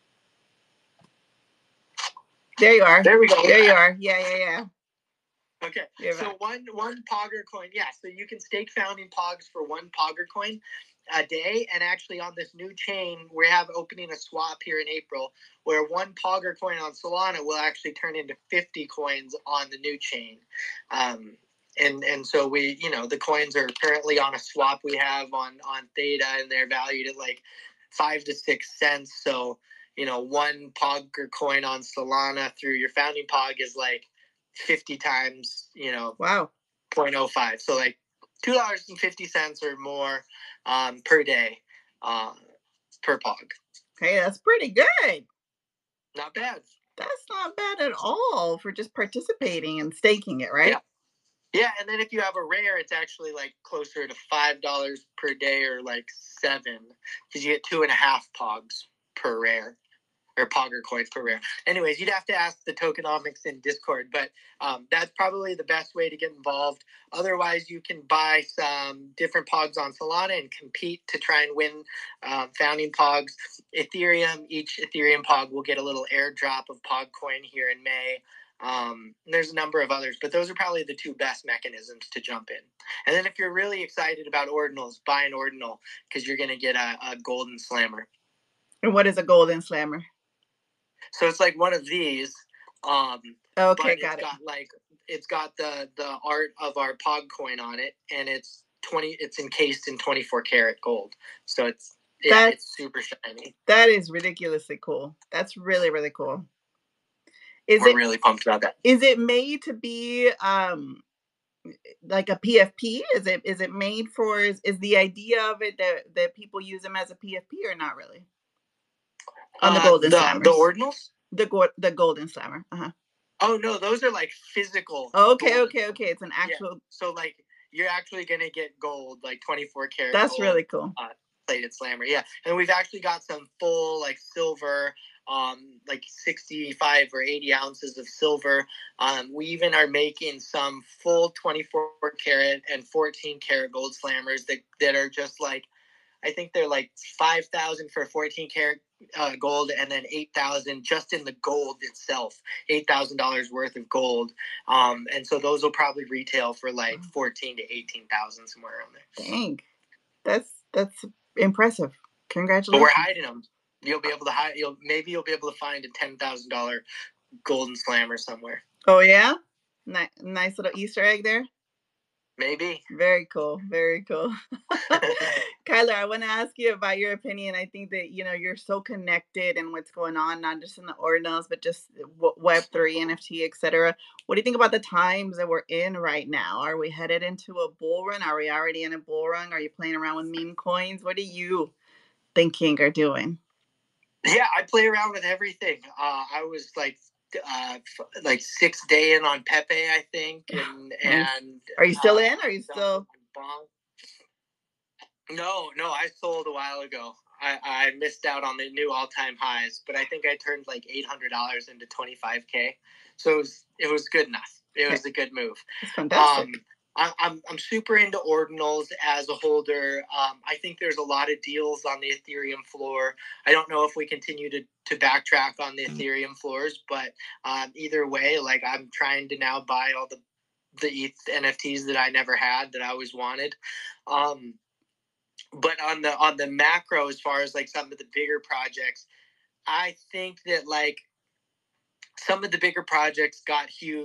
There you are. There we go. There you are. Yeah, yeah, yeah. Okay, You're so back. one one Pogger coin, yeah. So you can stake founding Pogs for one Pogger coin a day, and actually on this new chain, we have opening a swap here in April where one Pogger coin on Solana will actually turn into fifty coins on the new chain. Um, and and so we, you know, the coins are currently on a swap we have on on Theta, and they're valued at like five to six cents. So you know, one Pogger coin on Solana through your founding Pog is like fifty times, you know, wow, zero point zero five. So like two dollars and fifty cents or more um, per day uh, per Pog. Okay, that's pretty good. Not bad. That's not bad at all for just participating and staking it, right? Yeah. Yeah, and then if you have a rare, it's actually like closer to five dollars per day or like seven, because you get two and a half Pogs per rare. Or Pogger coins per rare. Anyways, you'd have to ask the tokenomics in Discord, but um, that's probably the best way to get involved. Otherwise, you can buy some different Pogs on Solana and compete to try and win um, founding Pogs. Ethereum, each Ethereum Pog will get a little airdrop of Pog coin here in May. Um, there's a number of others, but those are probably the two best mechanisms to jump in. And then if you're really excited about ordinals, buy an ordinal because you're going to get a, a golden slammer. And what is a golden slammer? So it's like one of these. Um, okay, but got it's it. got like it's got the the art of our Pog coin on it, and it's twenty. It's encased in twenty-four karat gold. So it's yeah, That's, it's super shiny. That is ridiculously cool. That's really really cool. Is We're it really pumped about that? Is it made to be um like a P F P? Is it is it made for? Is, is the idea of it that that people use them as a P F P or not really? On the golden uh, the, the ordinals, the go- the golden slammer. Uh huh. Oh no, those are like physical. Oh, okay, okay, okay. It's an actual. Yeah. So like you're actually gonna get gold, like twenty-four karat. That's gold, really cool. Uh, plated slammer, yeah. And we've actually got some full like silver, um, like sixty-five or eighty ounces of silver. Um, we even are making some full twenty-four karat and fourteen karat gold slammers that that are just like. I think they're like five thousand for fourteen karat uh, gold, and then eight thousand just in the gold itself, eight thousand dollars worth of gold. Um, and so those will probably retail for like fourteen to eighteen thousand, somewhere around there. Dang, that's that's impressive. Congratulations. But we're hiding them. You'll be able to hide. You'll maybe you'll be able to find a ten thousand dollar golden slammer somewhere. Oh yeah, Ni- nice little Easter egg there. Maybe. Very cool. Very cool. Kyler, I want to ask you about your opinion. I think that, you know, you're so connected in what's going on, not just in the ordinals, but just Web three, N F T, et cetera. What do you think about the times that we're in right now? Are we headed into a bull run? Are we already in a bull run? Are you playing around with meme coins? What are you thinking or doing? Yeah, I play around with everything. Uh, I was like, uh, like sixth day in on Pepe, I think, and and are you still uh, in? Are you still? No, no, I sold a while ago. I, I missed out on the new all-time highs, but I think I turned like eight hundred dollars into twenty-five K. So it was, it was good enough. It was a good move. That's fantastic. Um, I, I'm I'm super into ordinals as a holder. Um, I think there's a lot of deals on the Ethereum floor. I don't know if we continue to, to backtrack on the Ethereum floors, but um, either way, like I'm trying to now buy all the the E T H N F Ts that I never had that I always wanted. Um, but on the on the macro, as far as like some of the bigger projects, I think that like some of the bigger projects got huge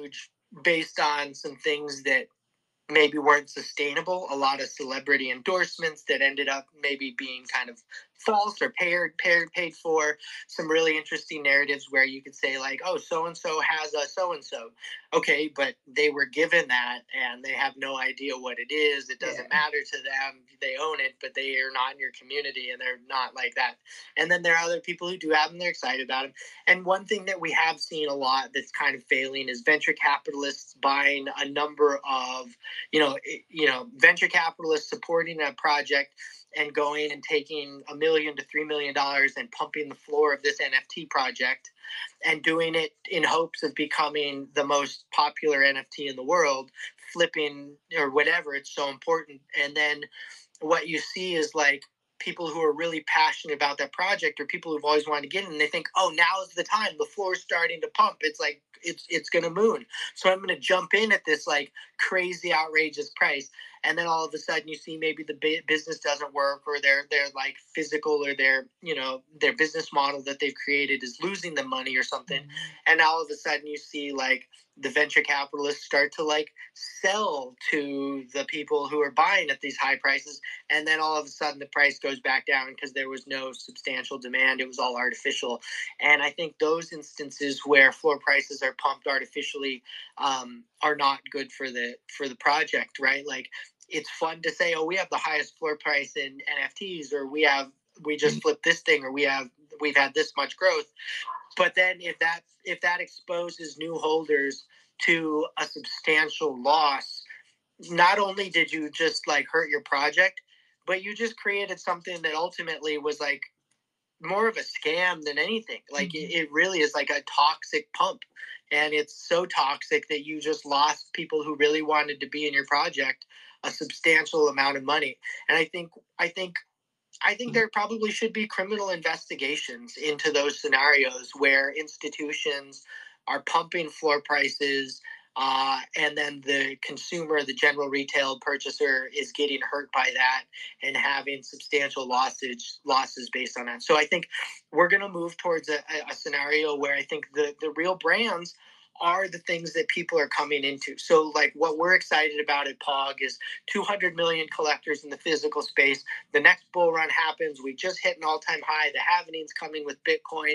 based on some things that maybe weren't sustainable. A lot of celebrity endorsements that ended up maybe being kind of false or paid, paid, paid for. Some really interesting narratives where you could say like, oh, so-and-so has a so-and-so. Okay, but they were given that and they have no idea what it is. It doesn't yeah. matter to them. They own it, but they are not in your community and they're not like that. And then there are other people who do have them. They're excited about them. And one thing that we have seen a lot that's kind of failing is venture capitalists buying a number of you know, you know, venture capitalists supporting a project and going and taking a million to three million dollars and pumping the floor of this N F T project and doing it in hopes of becoming the most popular N F T in the world, flipping or whatever. It's so important. And then what you see is like people who are really passionate about that project or people who've always wanted to get in and they think, oh, now's the time. The floor's starting to pump. It's like, it's it's going to moon. So I'm going to jump in at this like crazy, outrageous price. And then all of a sudden you see maybe the business doesn't work or their, their like physical or their, you know, their business model that they've created is losing them money or something. Mm-hmm. And all of a sudden you see like the venture capitalists start to like sell to the people who are buying at these high prices. And then all of a sudden the price goes back down because there was no substantial demand. It was all artificial. And I think those instances where floor prices are pumped artificially um, are not good for the, for the project, right? Like it's fun to say, oh, we have the highest floor price in N F Ts, or we have, we just flipped this thing, or we have, we've had this much growth. But then if that if that exposes new holders to a substantial loss, not only did you just like hurt your project, but you just created something that ultimately was like more of a scam than anything. Like mm-hmm. it, it really is like a toxic pump. And it's so toxic that you just lost people who really wanted to be in your project a substantial amount of money. And I think I think I think there probably should be criminal investigations into those scenarios where institutions are pumping floor prices uh, and then the consumer, the general retail purchaser is getting hurt by that and having substantial losses, losses based on that. So I think we're going to move towards a, a scenario where I think the, the real brands are the things that people are coming into. So like what we're excited about at P O G is two hundred million collectors in the physical space. The next bull run happens. We just hit an all-time high. The halvening's coming with Bitcoin.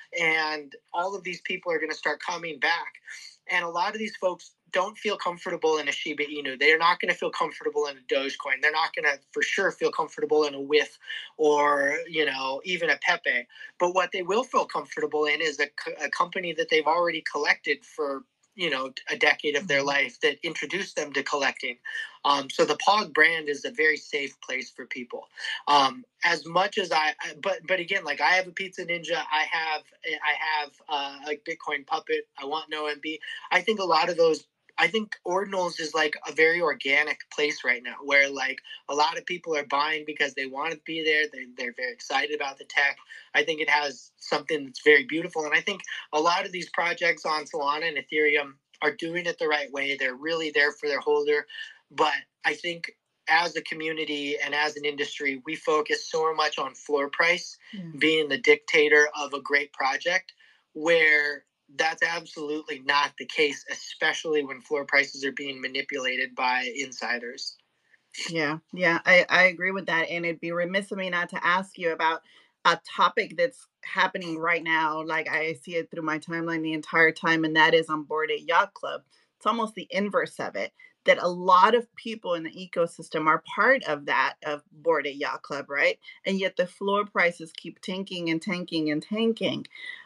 And all of these people are going to start coming back. And a lot of these folks don't feel comfortable in a Shiba Inu. They're not going to feel comfortable in a Dogecoin. They're not going to, for sure, feel comfortable in a W I F or, you know, even a Pepe. But what they will feel comfortable in is a, a company that they've already collected for, you know, a decade of their life that introduced them to collecting. Um, so the P O G brand is a very safe place for people. Um, as much as I, but but again, like I have a Pizza Ninja, I have I have uh, a Bitcoin Puppet. I want no M B. I think a lot of those. I think Ordinals is like a very organic place right now where like a lot of people are buying because they want to be there. They, they're very excited about the tech. I think it has something that's very beautiful. And I think a lot of these projects on Solana and Ethereum are doing it the right way. They're really there for their holder. But I think as a community and as an industry, we focus so much on floor price yeah. being the dictator of a great project where that's absolutely not the case, especially when floor prices are being manipulated by insiders. Yeah, yeah, I, I agree with that. And it'd be remiss of me not to ask you about a topic that's happening right now. Like I see it through my timeline the entire time, and that is on Bored Ape Yacht Club. It's almost the inverse of it, that a lot of people in the ecosystem are part of that, of Bored Ape Yacht Club, right? And yet the floor prices keep tanking and tanking and tanking.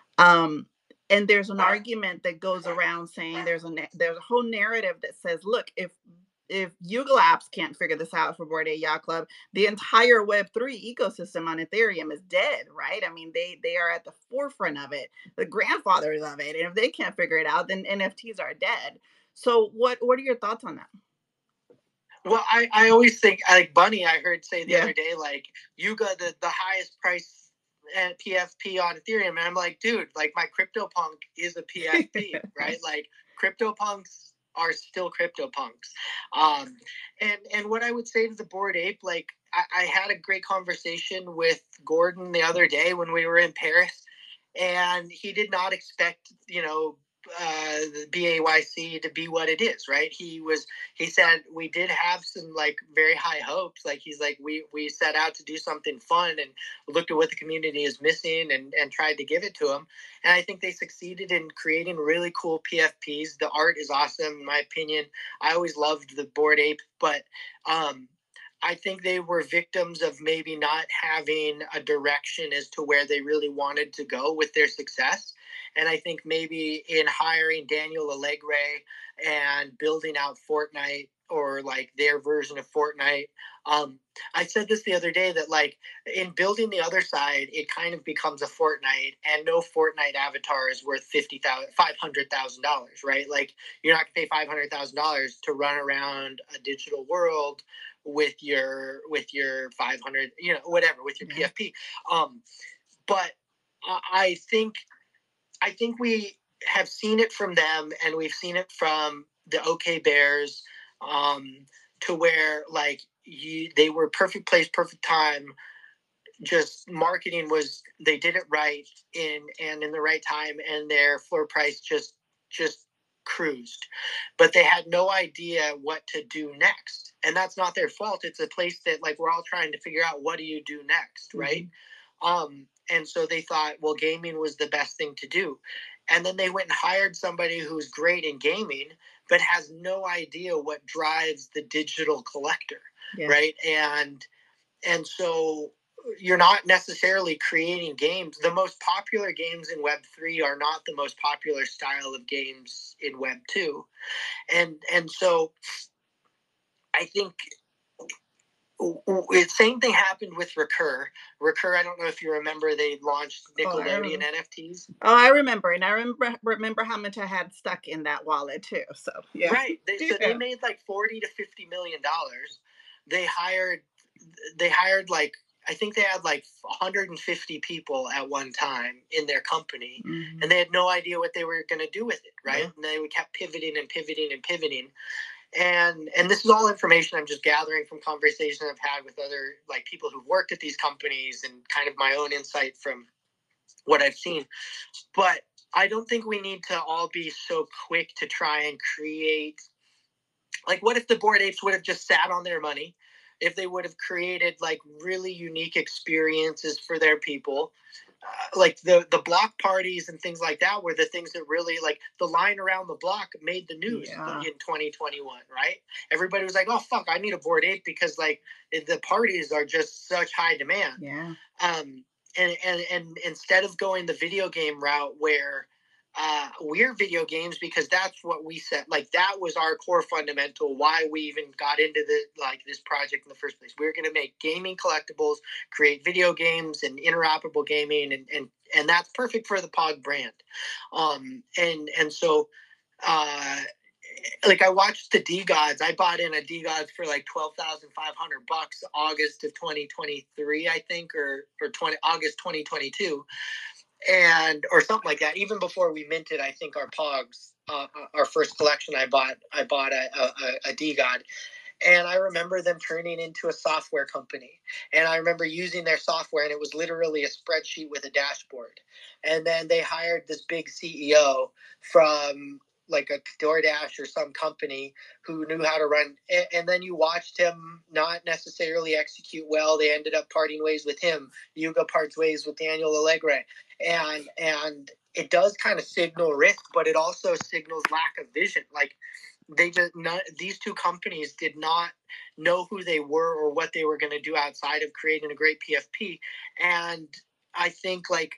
Um, and there's an argument that goes around saying there's a there's a whole narrative that says, look, if if Yuga Labs can't figure this out for Bored Ape Yacht Club, the entire Web three ecosystem on Ethereum is dead, right? I mean, they they are at the forefront of it, the grandfathers of it, and if they can't figure it out, then N F Ts are dead. So, what what are your thoughts on that? Well, I, I always think, like Bunny, I heard say the yeah. other day, like Yuga, the, the highest price and P F P on Ethereum. And I'm like, dude, like my CryptoPunk is a P F P, right? Like CryptoPunks are still CryptoPunks. Um, and, and what I would say to the Bored Ape, like I, I had a great conversation with Gordon the other day when we were in Paris, and he did not expect, you know, uh, the B A Y C to be what it is, right? He was, he said, we did have some like very high hopes. Like he's like, we, we set out to do something fun and looked at what the community is missing and, and tried to give it to them. And I think they succeeded in creating really cool P F Ps. The art is awesome, in my opinion. I always loved the Bored Ape, but um, I think they were victims of maybe not having a direction as to where they really wanted to go with their success. And I think maybe in hiring Daniel Alegre and building out Fortnite, or like their version of Fortnite. Um, I said this the other day that like in building the other side, it kind of becomes a Fortnite, and no Fortnite avatar is worth fifty thousand, five hundred thousand dollars, right? Like you're not gonna pay five hundred thousand dollars to run around a digital world with your with your five hundred, you know, whatever, with your yeah. P F P. Um, but I think I think we have seen it from them, and we've seen it from the OK Bears, um, to where like you, they were perfect place, perfect time. Just marketing was, they did it right in and in the right time, and their floor price just just cruised. But they had no idea what to do next, and that's not their fault. It's a place that like we're all trying to figure out, what do you do next, right? Mm-hmm. Um, and so they thought, well, gaming was the best thing to do. And then they went and hired somebody who's great in gaming, but has no idea what drives the digital collector, yeah. right? And and so you're not necessarily creating games. The most popular games in Web three are not the most popular style of games in Web two. And and so I think the same thing happened with Recur. Recur, I don't know if you remember, they launched Nickelodeon oh, N F Ts. Oh, I remember. And I remember remember how much I had stuck in that wallet too. So yeah. Right. They, so yeah. they made like forty to fifty million dollars. They hired they hired like I think they had like one hundred fifty people at one time in their company, mm-hmm. and they had no idea what they were going to do with it, right? Yeah. And they kept pivoting and pivoting and pivoting. And and this is all information I'm just gathering from conversations I've had with other like people who've worked at these companies, and kind of my own insight from what I've seen. But I don't think we need to all be so quick to try and create. Like, what if the Bored Apes would have just sat on their money? If they would have created like really unique experiences for their people, uh, like the the block parties and things like that were the things that really, like the line around the block made the news yeah. in twenty twenty-one, right? Everybody was like, oh fuck, I need a Bored Ape, because like the parties are just such high demand. Yeah. Um, and, and, and instead of going the video game route where Uh, we're video games because that's what we set. Like that was our core fundamental, why we even got into the like this project in the first place. We we're going to make gaming collectibles, create video games and interoperable gaming, and and and that's perfect for the Pog brand. Um, and and so, uh, like I watched the D Gods. I bought in a D Gods for like twelve thousand five hundred bucks, August of twenty twenty-three, I think, or or twenty August twenty twenty-two. And or something like that. Even before we minted, I think our Pogs, uh, our first collection, I bought, I bought a, a, a D God, and I remember them turning into a software company. And I remember using their software, and it was literally a spreadsheet with a dashboard. And then they hired this big C E O from like a DoorDash or some company who knew how to run. And, and then you watched him not necessarily execute well. They ended up parting ways with him. Yuga parts ways with Daniel Alegre. And and it does kind of signal risk, but it also signals lack of vision. Like they just not, these two companies did not know who they were or what they were going to do outside of creating a great P F P. And I think like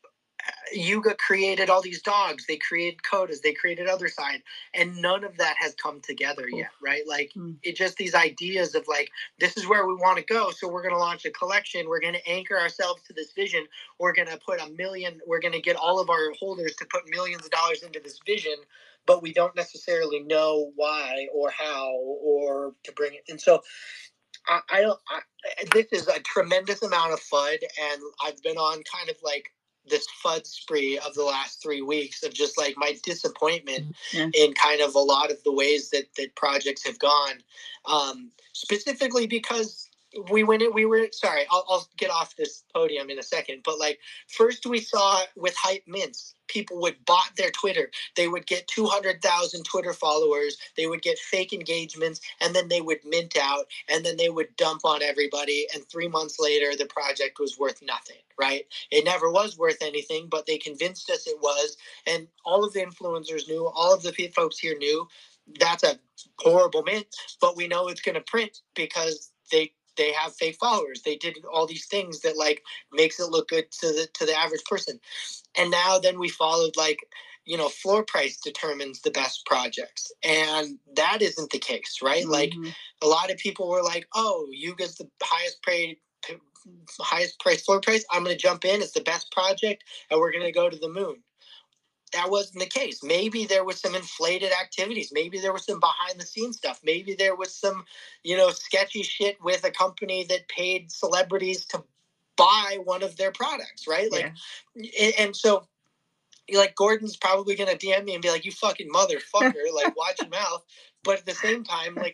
Yuga created all these dogs, they created Codas, they created Other Side, and none of that has come together yet, right? Like mm. it just these ideas of like, this is where we want to go, so we're going to launch a collection, we're going to anchor ourselves to this vision, we're going to put a million, we're going to get all of our holders to put millions of dollars into this vision, but we don't necessarily know why or how or to bring it. And so I, I don't I, this is a tremendous amount of F U D, and I've been on kind of like this F U D spree of the last three weeks of just like my disappointment yeah. in kind of a lot of the ways that, that projects have gone. Um, specifically because we went in, we were sorry, I'll, I'll get off this podium in a second, but like first we saw with hype mints, people would bot their Twitter. They would get two hundred thousand Twitter followers. They would get fake engagements, and then they would mint out, and then they would dump on everybody. And three months later, the project was worth nothing, right? It never was worth anything, but they convinced us it was. And all of the influencers knew, all of the folks here knew that's a horrible mint, but we know it's going to print because they they have fake followers. They did all these things that like makes it look good to the to the average person. And now then we followed like, you know, floor price determines the best projects. And that isn't the case, right? Mm-hmm. Like a lot of people were like, oh, Yuga's the highest paid highest price floor price. I'm going to jump in. It's the best project and we're going to go to the moon. That wasn't the case. Maybe there was some inflated activities. Maybe there was some behind the scenes stuff. Maybe there was some, you know, sketchy shit with a company that paid celebrities to buy one of their products, right? Like, yeah. And so, like, Gordon's probably going to D M me and be like, you fucking motherfucker, like, watch your mouth. But at the same time, like,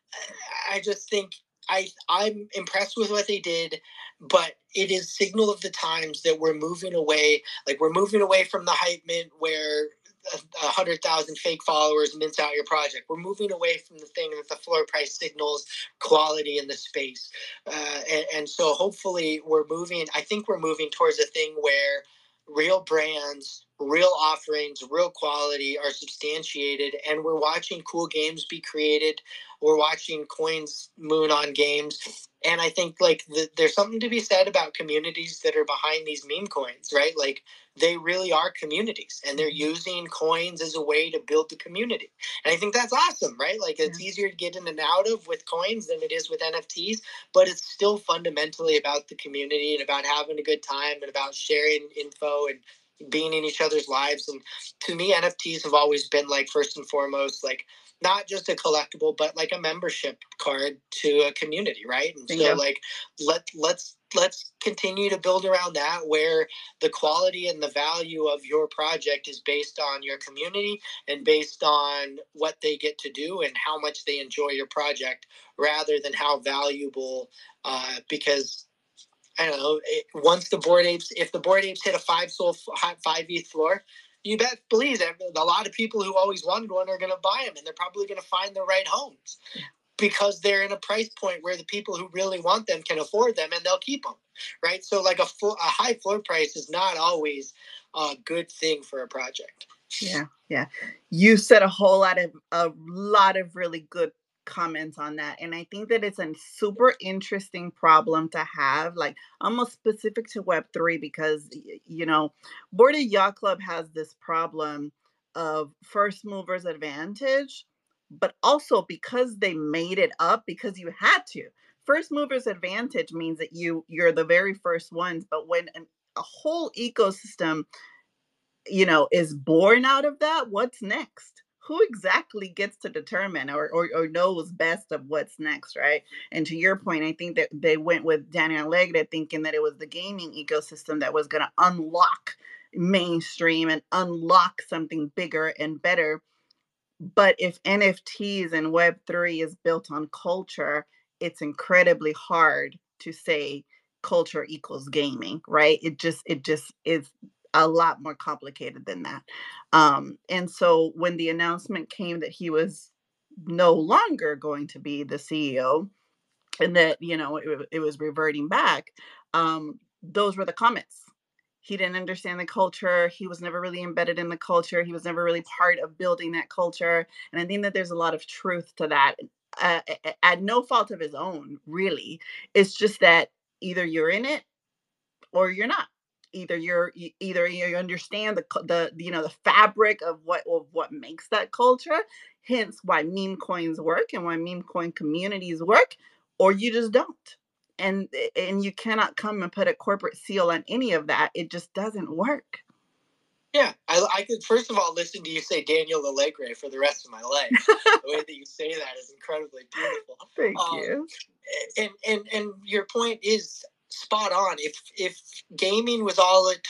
I just think I, I'm impressed with what they did, but it is signal of the times that we're moving away. Like we're moving away from the hype mint where a, a hundred thousand fake followers mints out your project. We're moving away from the thing that the floor price signals quality in the space. Uh, and, and so hopefully we're moving, I think we're moving towards a thing where real brands, real offerings, real quality are substantiated, and we're watching cool games be created. We're watching coins moon on games. And I think like the, there's something to be said about communities that are behind these meme coins, right? Like they really are communities and they're using coins as a way to build the community. And I think that's awesome, right? Like it's yeah. easier to get in and out of with coins than it is with N F Ts, but it's still fundamentally about the community and about having a good time and about sharing info and being in each other's lives. And to me, N F Ts have always been like first and foremost, like not just a collectible, but like a membership card to a community, right? And Bingo. So like let let's let's continue to build around that where the quality and the value of your project is based on your community and based on what they get to do and how much they enjoy your project rather than how valuable uh, because I don't know, it, once the Bored Apes, if the Bored Apes hit a five soul, five E T H floor, you bet believe that a lot of people who always wanted one are going to buy them, and they're probably going to find the right homes because they're in a price point where the people who really want them can afford them, and they'll keep them, right? So, like a, full, a high floor price is not always a good thing for a project. Yeah, yeah. You said a whole lot of a lot of really good comments on that, and I think that it's a super interesting problem to have, like almost specific to Web three, because you know Bored Ape Yacht Club has this problem of first movers advantage, but also because they made it up because you had to. First movers advantage means that you you're the very first ones, but when an, a whole ecosystem you know is born out of that, what's next? Who exactly gets to determine or, or, or knows best of what's next, right? And to your point, I think that they went with Daniel Alegre thinking that it was the gaming ecosystem that was going to unlock mainstream and unlock something bigger and better. But if N F Ts and Web three is built on culture, it's incredibly hard to say culture equals gaming, right? It just it just is a lot more complicated than that. Um, and so when the announcement came that he was no longer going to be the C E O and that, you know, it, it was reverting back, um, those were the comments. He didn't understand the culture. He was never really embedded in the culture. He was never really part of building that culture. And I think that there's a lot of truth to that. Uh, at no fault of his own, really. It's just that either you're in it or you're not. Either you're either you understand the the you know the fabric of what of what makes that culture, hence why meme coins work and why meme coin communities work, or you just don't. And and you cannot come and put a corporate seal on any of that. It just doesn't work. Yeah, I, I could first of all listen to you say Daniel Alegre for the rest of my life. The way that you say that is incredibly beautiful. Thank um, you. And and and your point is spot on. If if gaming was all it took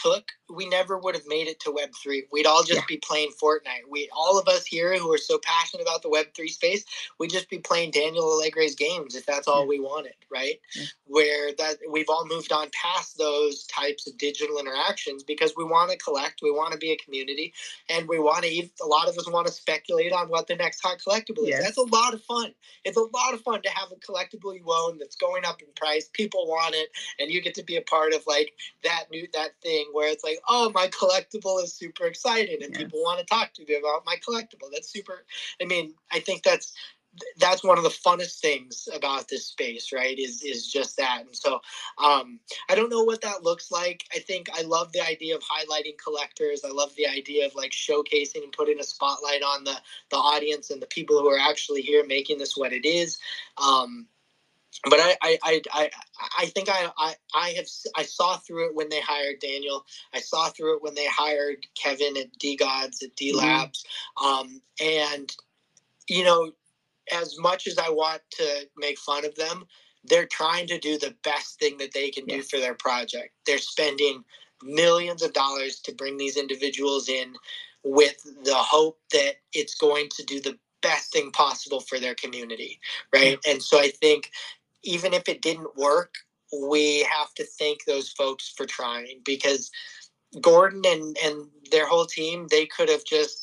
we never would have made it to Web three. We'd all just yeah. be playing Fortnite. We, all of us here who are so passionate about the Web three space, we'd just be playing Daniel Alegre's games if that's all yeah. we wanted, right? Yeah. Where that we've all moved on past those types of digital interactions because we want to collect, we want to be a community, and we want to eat. A lot of us want to speculate on what the next hot collectible yes. is. That's a lot of fun. It's a lot of fun to have a collectible you own that's going up in price. People want it, and you get to be a part of like that new that thing where it's like, oh, my collectible is super exciting and yes. people want to talk to me about my collectible. That's super. I mean, I think that's that's one of the funnest things about this space, right? Is is just that. And so um, I don't know what that looks like. I think I love the idea of highlighting collectors. I love the idea of like showcasing and putting a spotlight on the the audience and the people who are actually here making this what it is. Um, But I, I, I, I, I think I, I, I have, I saw through it when they hired Daniel. I saw through it when they hired Kevin at D Gods at D Labs. Mm-hmm. Um, and you know, as much as I want to make fun of them, they're trying to do the best thing that they can yes. do for their project. They're spending millions of dollars to bring these individuals in with the hope that it's going to do the best thing possible for their community, right? Yeah. And so I think even if it didn't work, we have to thank those folks for trying, because Gordon and, and their whole team, they could have just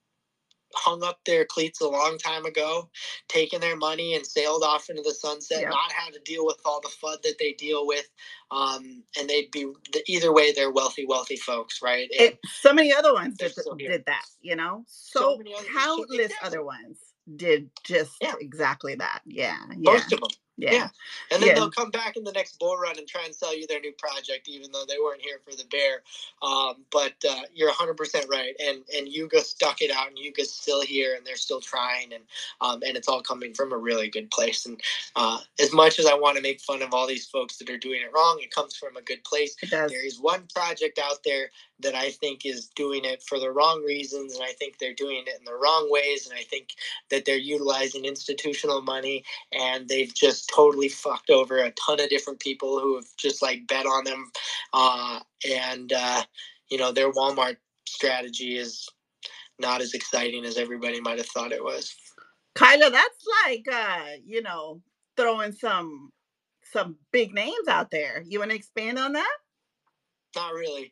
hung up their cleats a long time ago, taken their money and sailed off into the sunset, yep. not had to deal with all the FUD that they deal with. Um, and they'd be, either way, they're wealthy, wealthy folks, right? And it, so many other ones did, did that, you know? So, so many other, countless exactly. other ones did just yeah. exactly that. Yeah. yeah. Most of them. Yeah. yeah. And then yeah. they'll come back in the next bull run and try and sell you their new project, even though they weren't here for the bear. Um, but uh, you're one hundred percent right. And and Yuga stuck it out, and Yuga's still here, and they're still trying. And um, and it's all coming from a really good place. And uh, as much as I want to make fun of all these folks that are doing it wrong, it comes from a good place. It does. There is one project out there that I think is doing it for the wrong reasons, and I think they're doing it in the wrong ways, and I think that they're utilizing institutional money, and they've just totally fucked over a ton of different people who have just like bet on them. Uh, and, uh, you know, their Walmart strategy is not as exciting as everybody might have thought it was. Kyla, that's like, uh, you know, throwing some, some big names out there. You want to expand on that? Not really.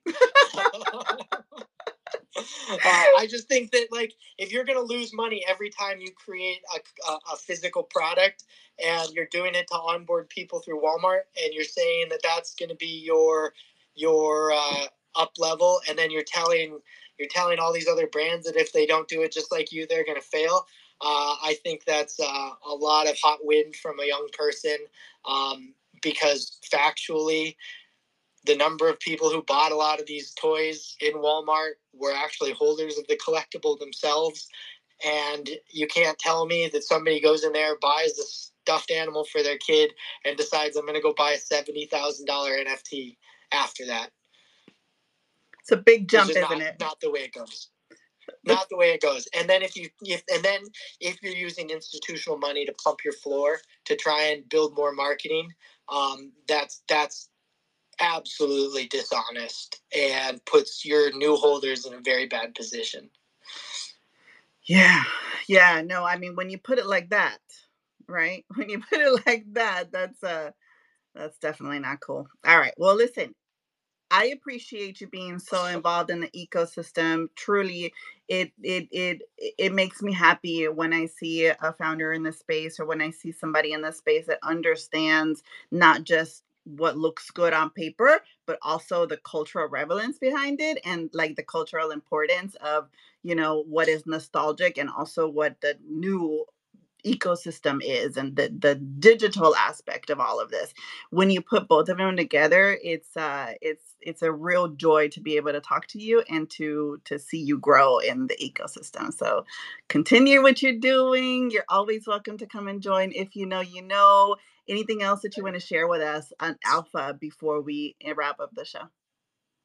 Uh, I just think that, like, if you're going to lose money every time you create a, a, a physical product, and you're doing it to onboard people through Walmart, and you're saying that that's going to be your your uh, up level, and then you're telling you're telling all these other brands that if they don't do it just like you, they're going to fail. Uh, I think that's uh, a lot of hot wind from a young person, um, because factually, the number of people who bought a lot of these toys in Walmart were actually holders of the collectible themselves. And you can't tell me that somebody goes in there, buys a stuffed animal for their kid, and decides, I'm going to go buy a seventy thousand dollars N F T after that. It's a big jump, isn't not, it? Not the way it goes. Not the way it goes. And then if you, if, and then if you're using institutional money to pump your floor to try and build more marketing, um, that's, that's, absolutely dishonest and puts your new holders in a very bad position. Yeah. Yeah. No, I mean, when you put it like that, right? When you put it like that, that's uh that's definitely not cool. All right. Well, listen, I appreciate you being so involved in the ecosystem. Truly, it it it it makes me happy when I see a founder in the space, or when I see somebody in the space that understands not just what looks good on paper, but also the cultural relevance behind it, and like the cultural importance of, you know, what is nostalgic, and also what the new ecosystem is, and the the digital aspect of all of this. When you put both of them together, it's uh it's it's a real joy to be able to talk to you and to to see you grow in the ecosystem. So continue what you're doing. You're always welcome to come and join. If you know, you know. Anything else that you want to share with us on Alpha before we wrap up the show?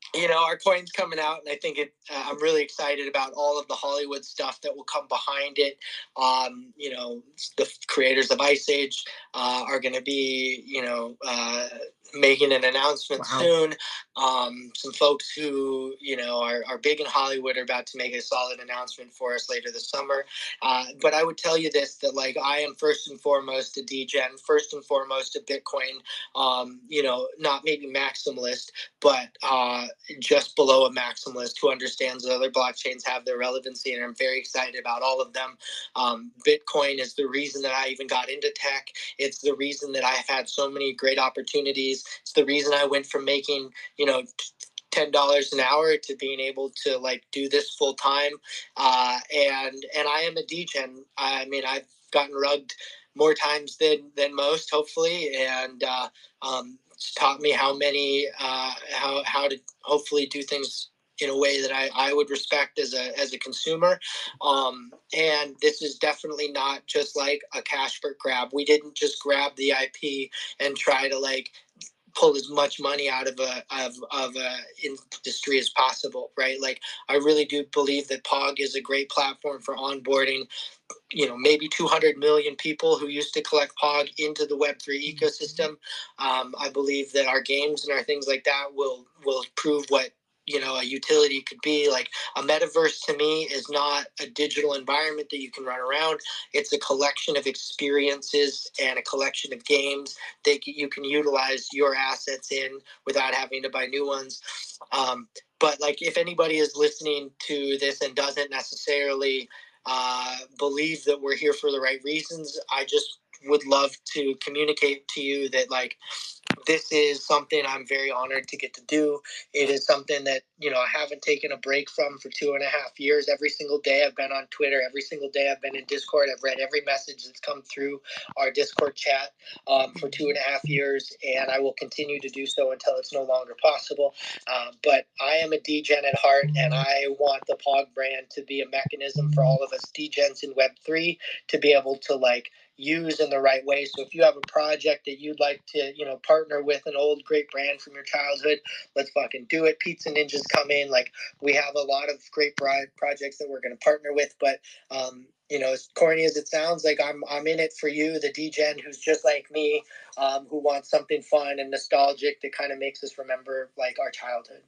you know, our coin's coming out, and I think it. Uh, I'm really excited about all of the Hollywood stuff that will come behind it. Um, you know, the creators of Ice Age uh, are going to be, you know, uh, making an announcement wow. soon. Um, some folks who, you know, are, are big in Hollywood are about to make a solid announcement for us later this summer. Uh, but I would tell you this, that like I am first and foremost a D-Gen, first and foremost a Bitcoin, um, you know, not maybe maximalist, but uh, just below a maximalist who understands that other blockchains have their relevancy, and I'm very excited about all of them. Um, Bitcoin is the reason that I even got into tech. It's the reason that I've had so many great opportunities. It's the reason I went from making, you know, ten dollars an hour to being able to like do this full time. Uh, and and I am a D-Gen. I mean, I've gotten rugged more times than than most, hopefully, and uh, um, it's taught me how many uh, how how to hopefully do things in a way that I, I would respect as a as a consumer. Um, and this is definitely not just like a cash grab. We didn't just grab the I P and try to like pull as much money out of a of, of a industry as possible, right? Like I really do believe that Pog is a great platform for onboarding, you know, maybe two hundred million people who used to collect Pog into the Web three ecosystem. Um, I believe that our games and our things like that will will prove what, you know, a utility could be. Like a metaverse to me is not a digital environment that you can run around. It's a collection of experiences and a collection of games that you can utilize your assets in without having to buy new ones. Um, but like if anybody is listening to this and doesn't necessarily uh, believe that we're here for the right reasons, I just would love to communicate to you that like this is something I'm very honored to get to do. It is something that, you know, I haven't taken a break from for two and a half years. Every single day I've been on Twitter. Every single day I've been in Discord. I've read every message that's come through our Discord chat um, for two and a half years, and I will continue to do so until it's no longer possible. Um, but I am a D-Gen at heart, and I want the Pog brand to be a mechanism for all of us D-Gens in Web three to be able to, like, use in the right way. So if you have a project that you'd like to, you know, partner with an old great brand from your childhood, let's fucking do it. Pizza Ninjas come in. Like we have a lot of great projects that we're going to partner with, but um, you know, as corny as it sounds, like I'm I'm in it for you, the D-Gen who's just like me, um, who wants something fun and nostalgic that kind of makes us remember like our childhood.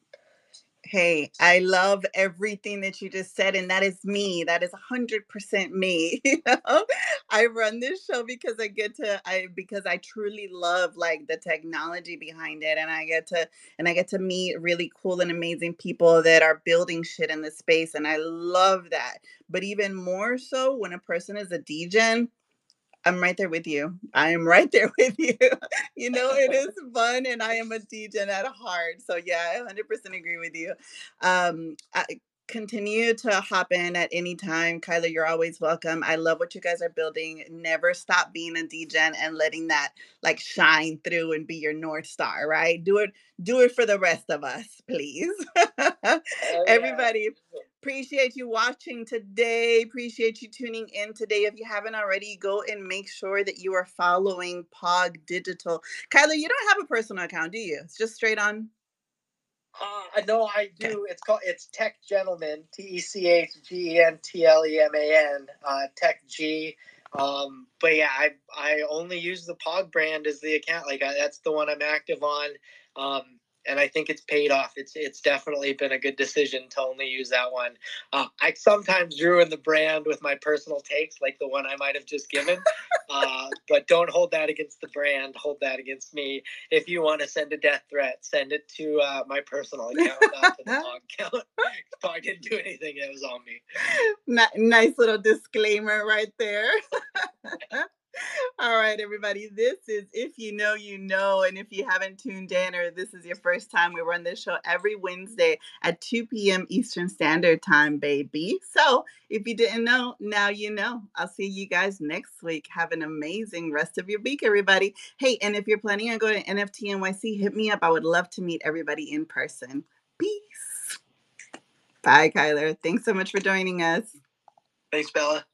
Hey, I love everything that you just said, and that is me. That is one hundred percent me. You know, I run this show because I get to, I because I truly love like the technology behind it, and I get to, and I get to meet really cool and amazing people that are building shit in this space, and I love that. But even more so when a person is a D-Gen, I'm right there with you. I am right there with you. You know, it is fun, and I am a D-Gen at heart. So yeah, I one hundred percent agree with you. Um, I continue to hop in at any time. Kyler, you're always welcome. I love what you guys are building. Never stop being a D-Gen and letting that like shine through and be your North Star, right? Do it, do it for the rest of us, please. Oh, everybody. Yeah. Appreciate you watching today. Appreciate you tuning in today. If you haven't already, go and make sure that you are following Pog Digital. Kyler, you don't have a personal account, do you? It's just straight on. Uh, no, I do. Okay. It's called it's Tech Gentleman, T E C H G E N T L E M A N, uh, Tech G. Um, but yeah, I I only use the Pog brand as the account. Like I, that's the one I'm active on. Um, And I think it's paid off. It's it's definitely been a good decision to only use that one. Uh, I sometimes ruin the brand with my personal takes, like the one I might have just given. uh, but don't hold that against the brand. Hold that against me. If you want to send a death threat, send it to uh, my personal account, not to the Pog account. Pog didn't do anything. It was on me. N- nice little disclaimer right there. All right, everybody. This is If You Know, You Know. And if you haven't tuned in or this is your first time, we run this show every Wednesday at two p.m. Eastern Standard Time, baby. So if you didn't know, now you know. I'll see you guys next week. Have an amazing rest of your week, everybody. Hey, and if you're planning on going to N F T N Y C, hit me up. I would love to meet everybody in person. Peace. Bye, Kyler. Thanks so much for joining us. Thanks, Bella.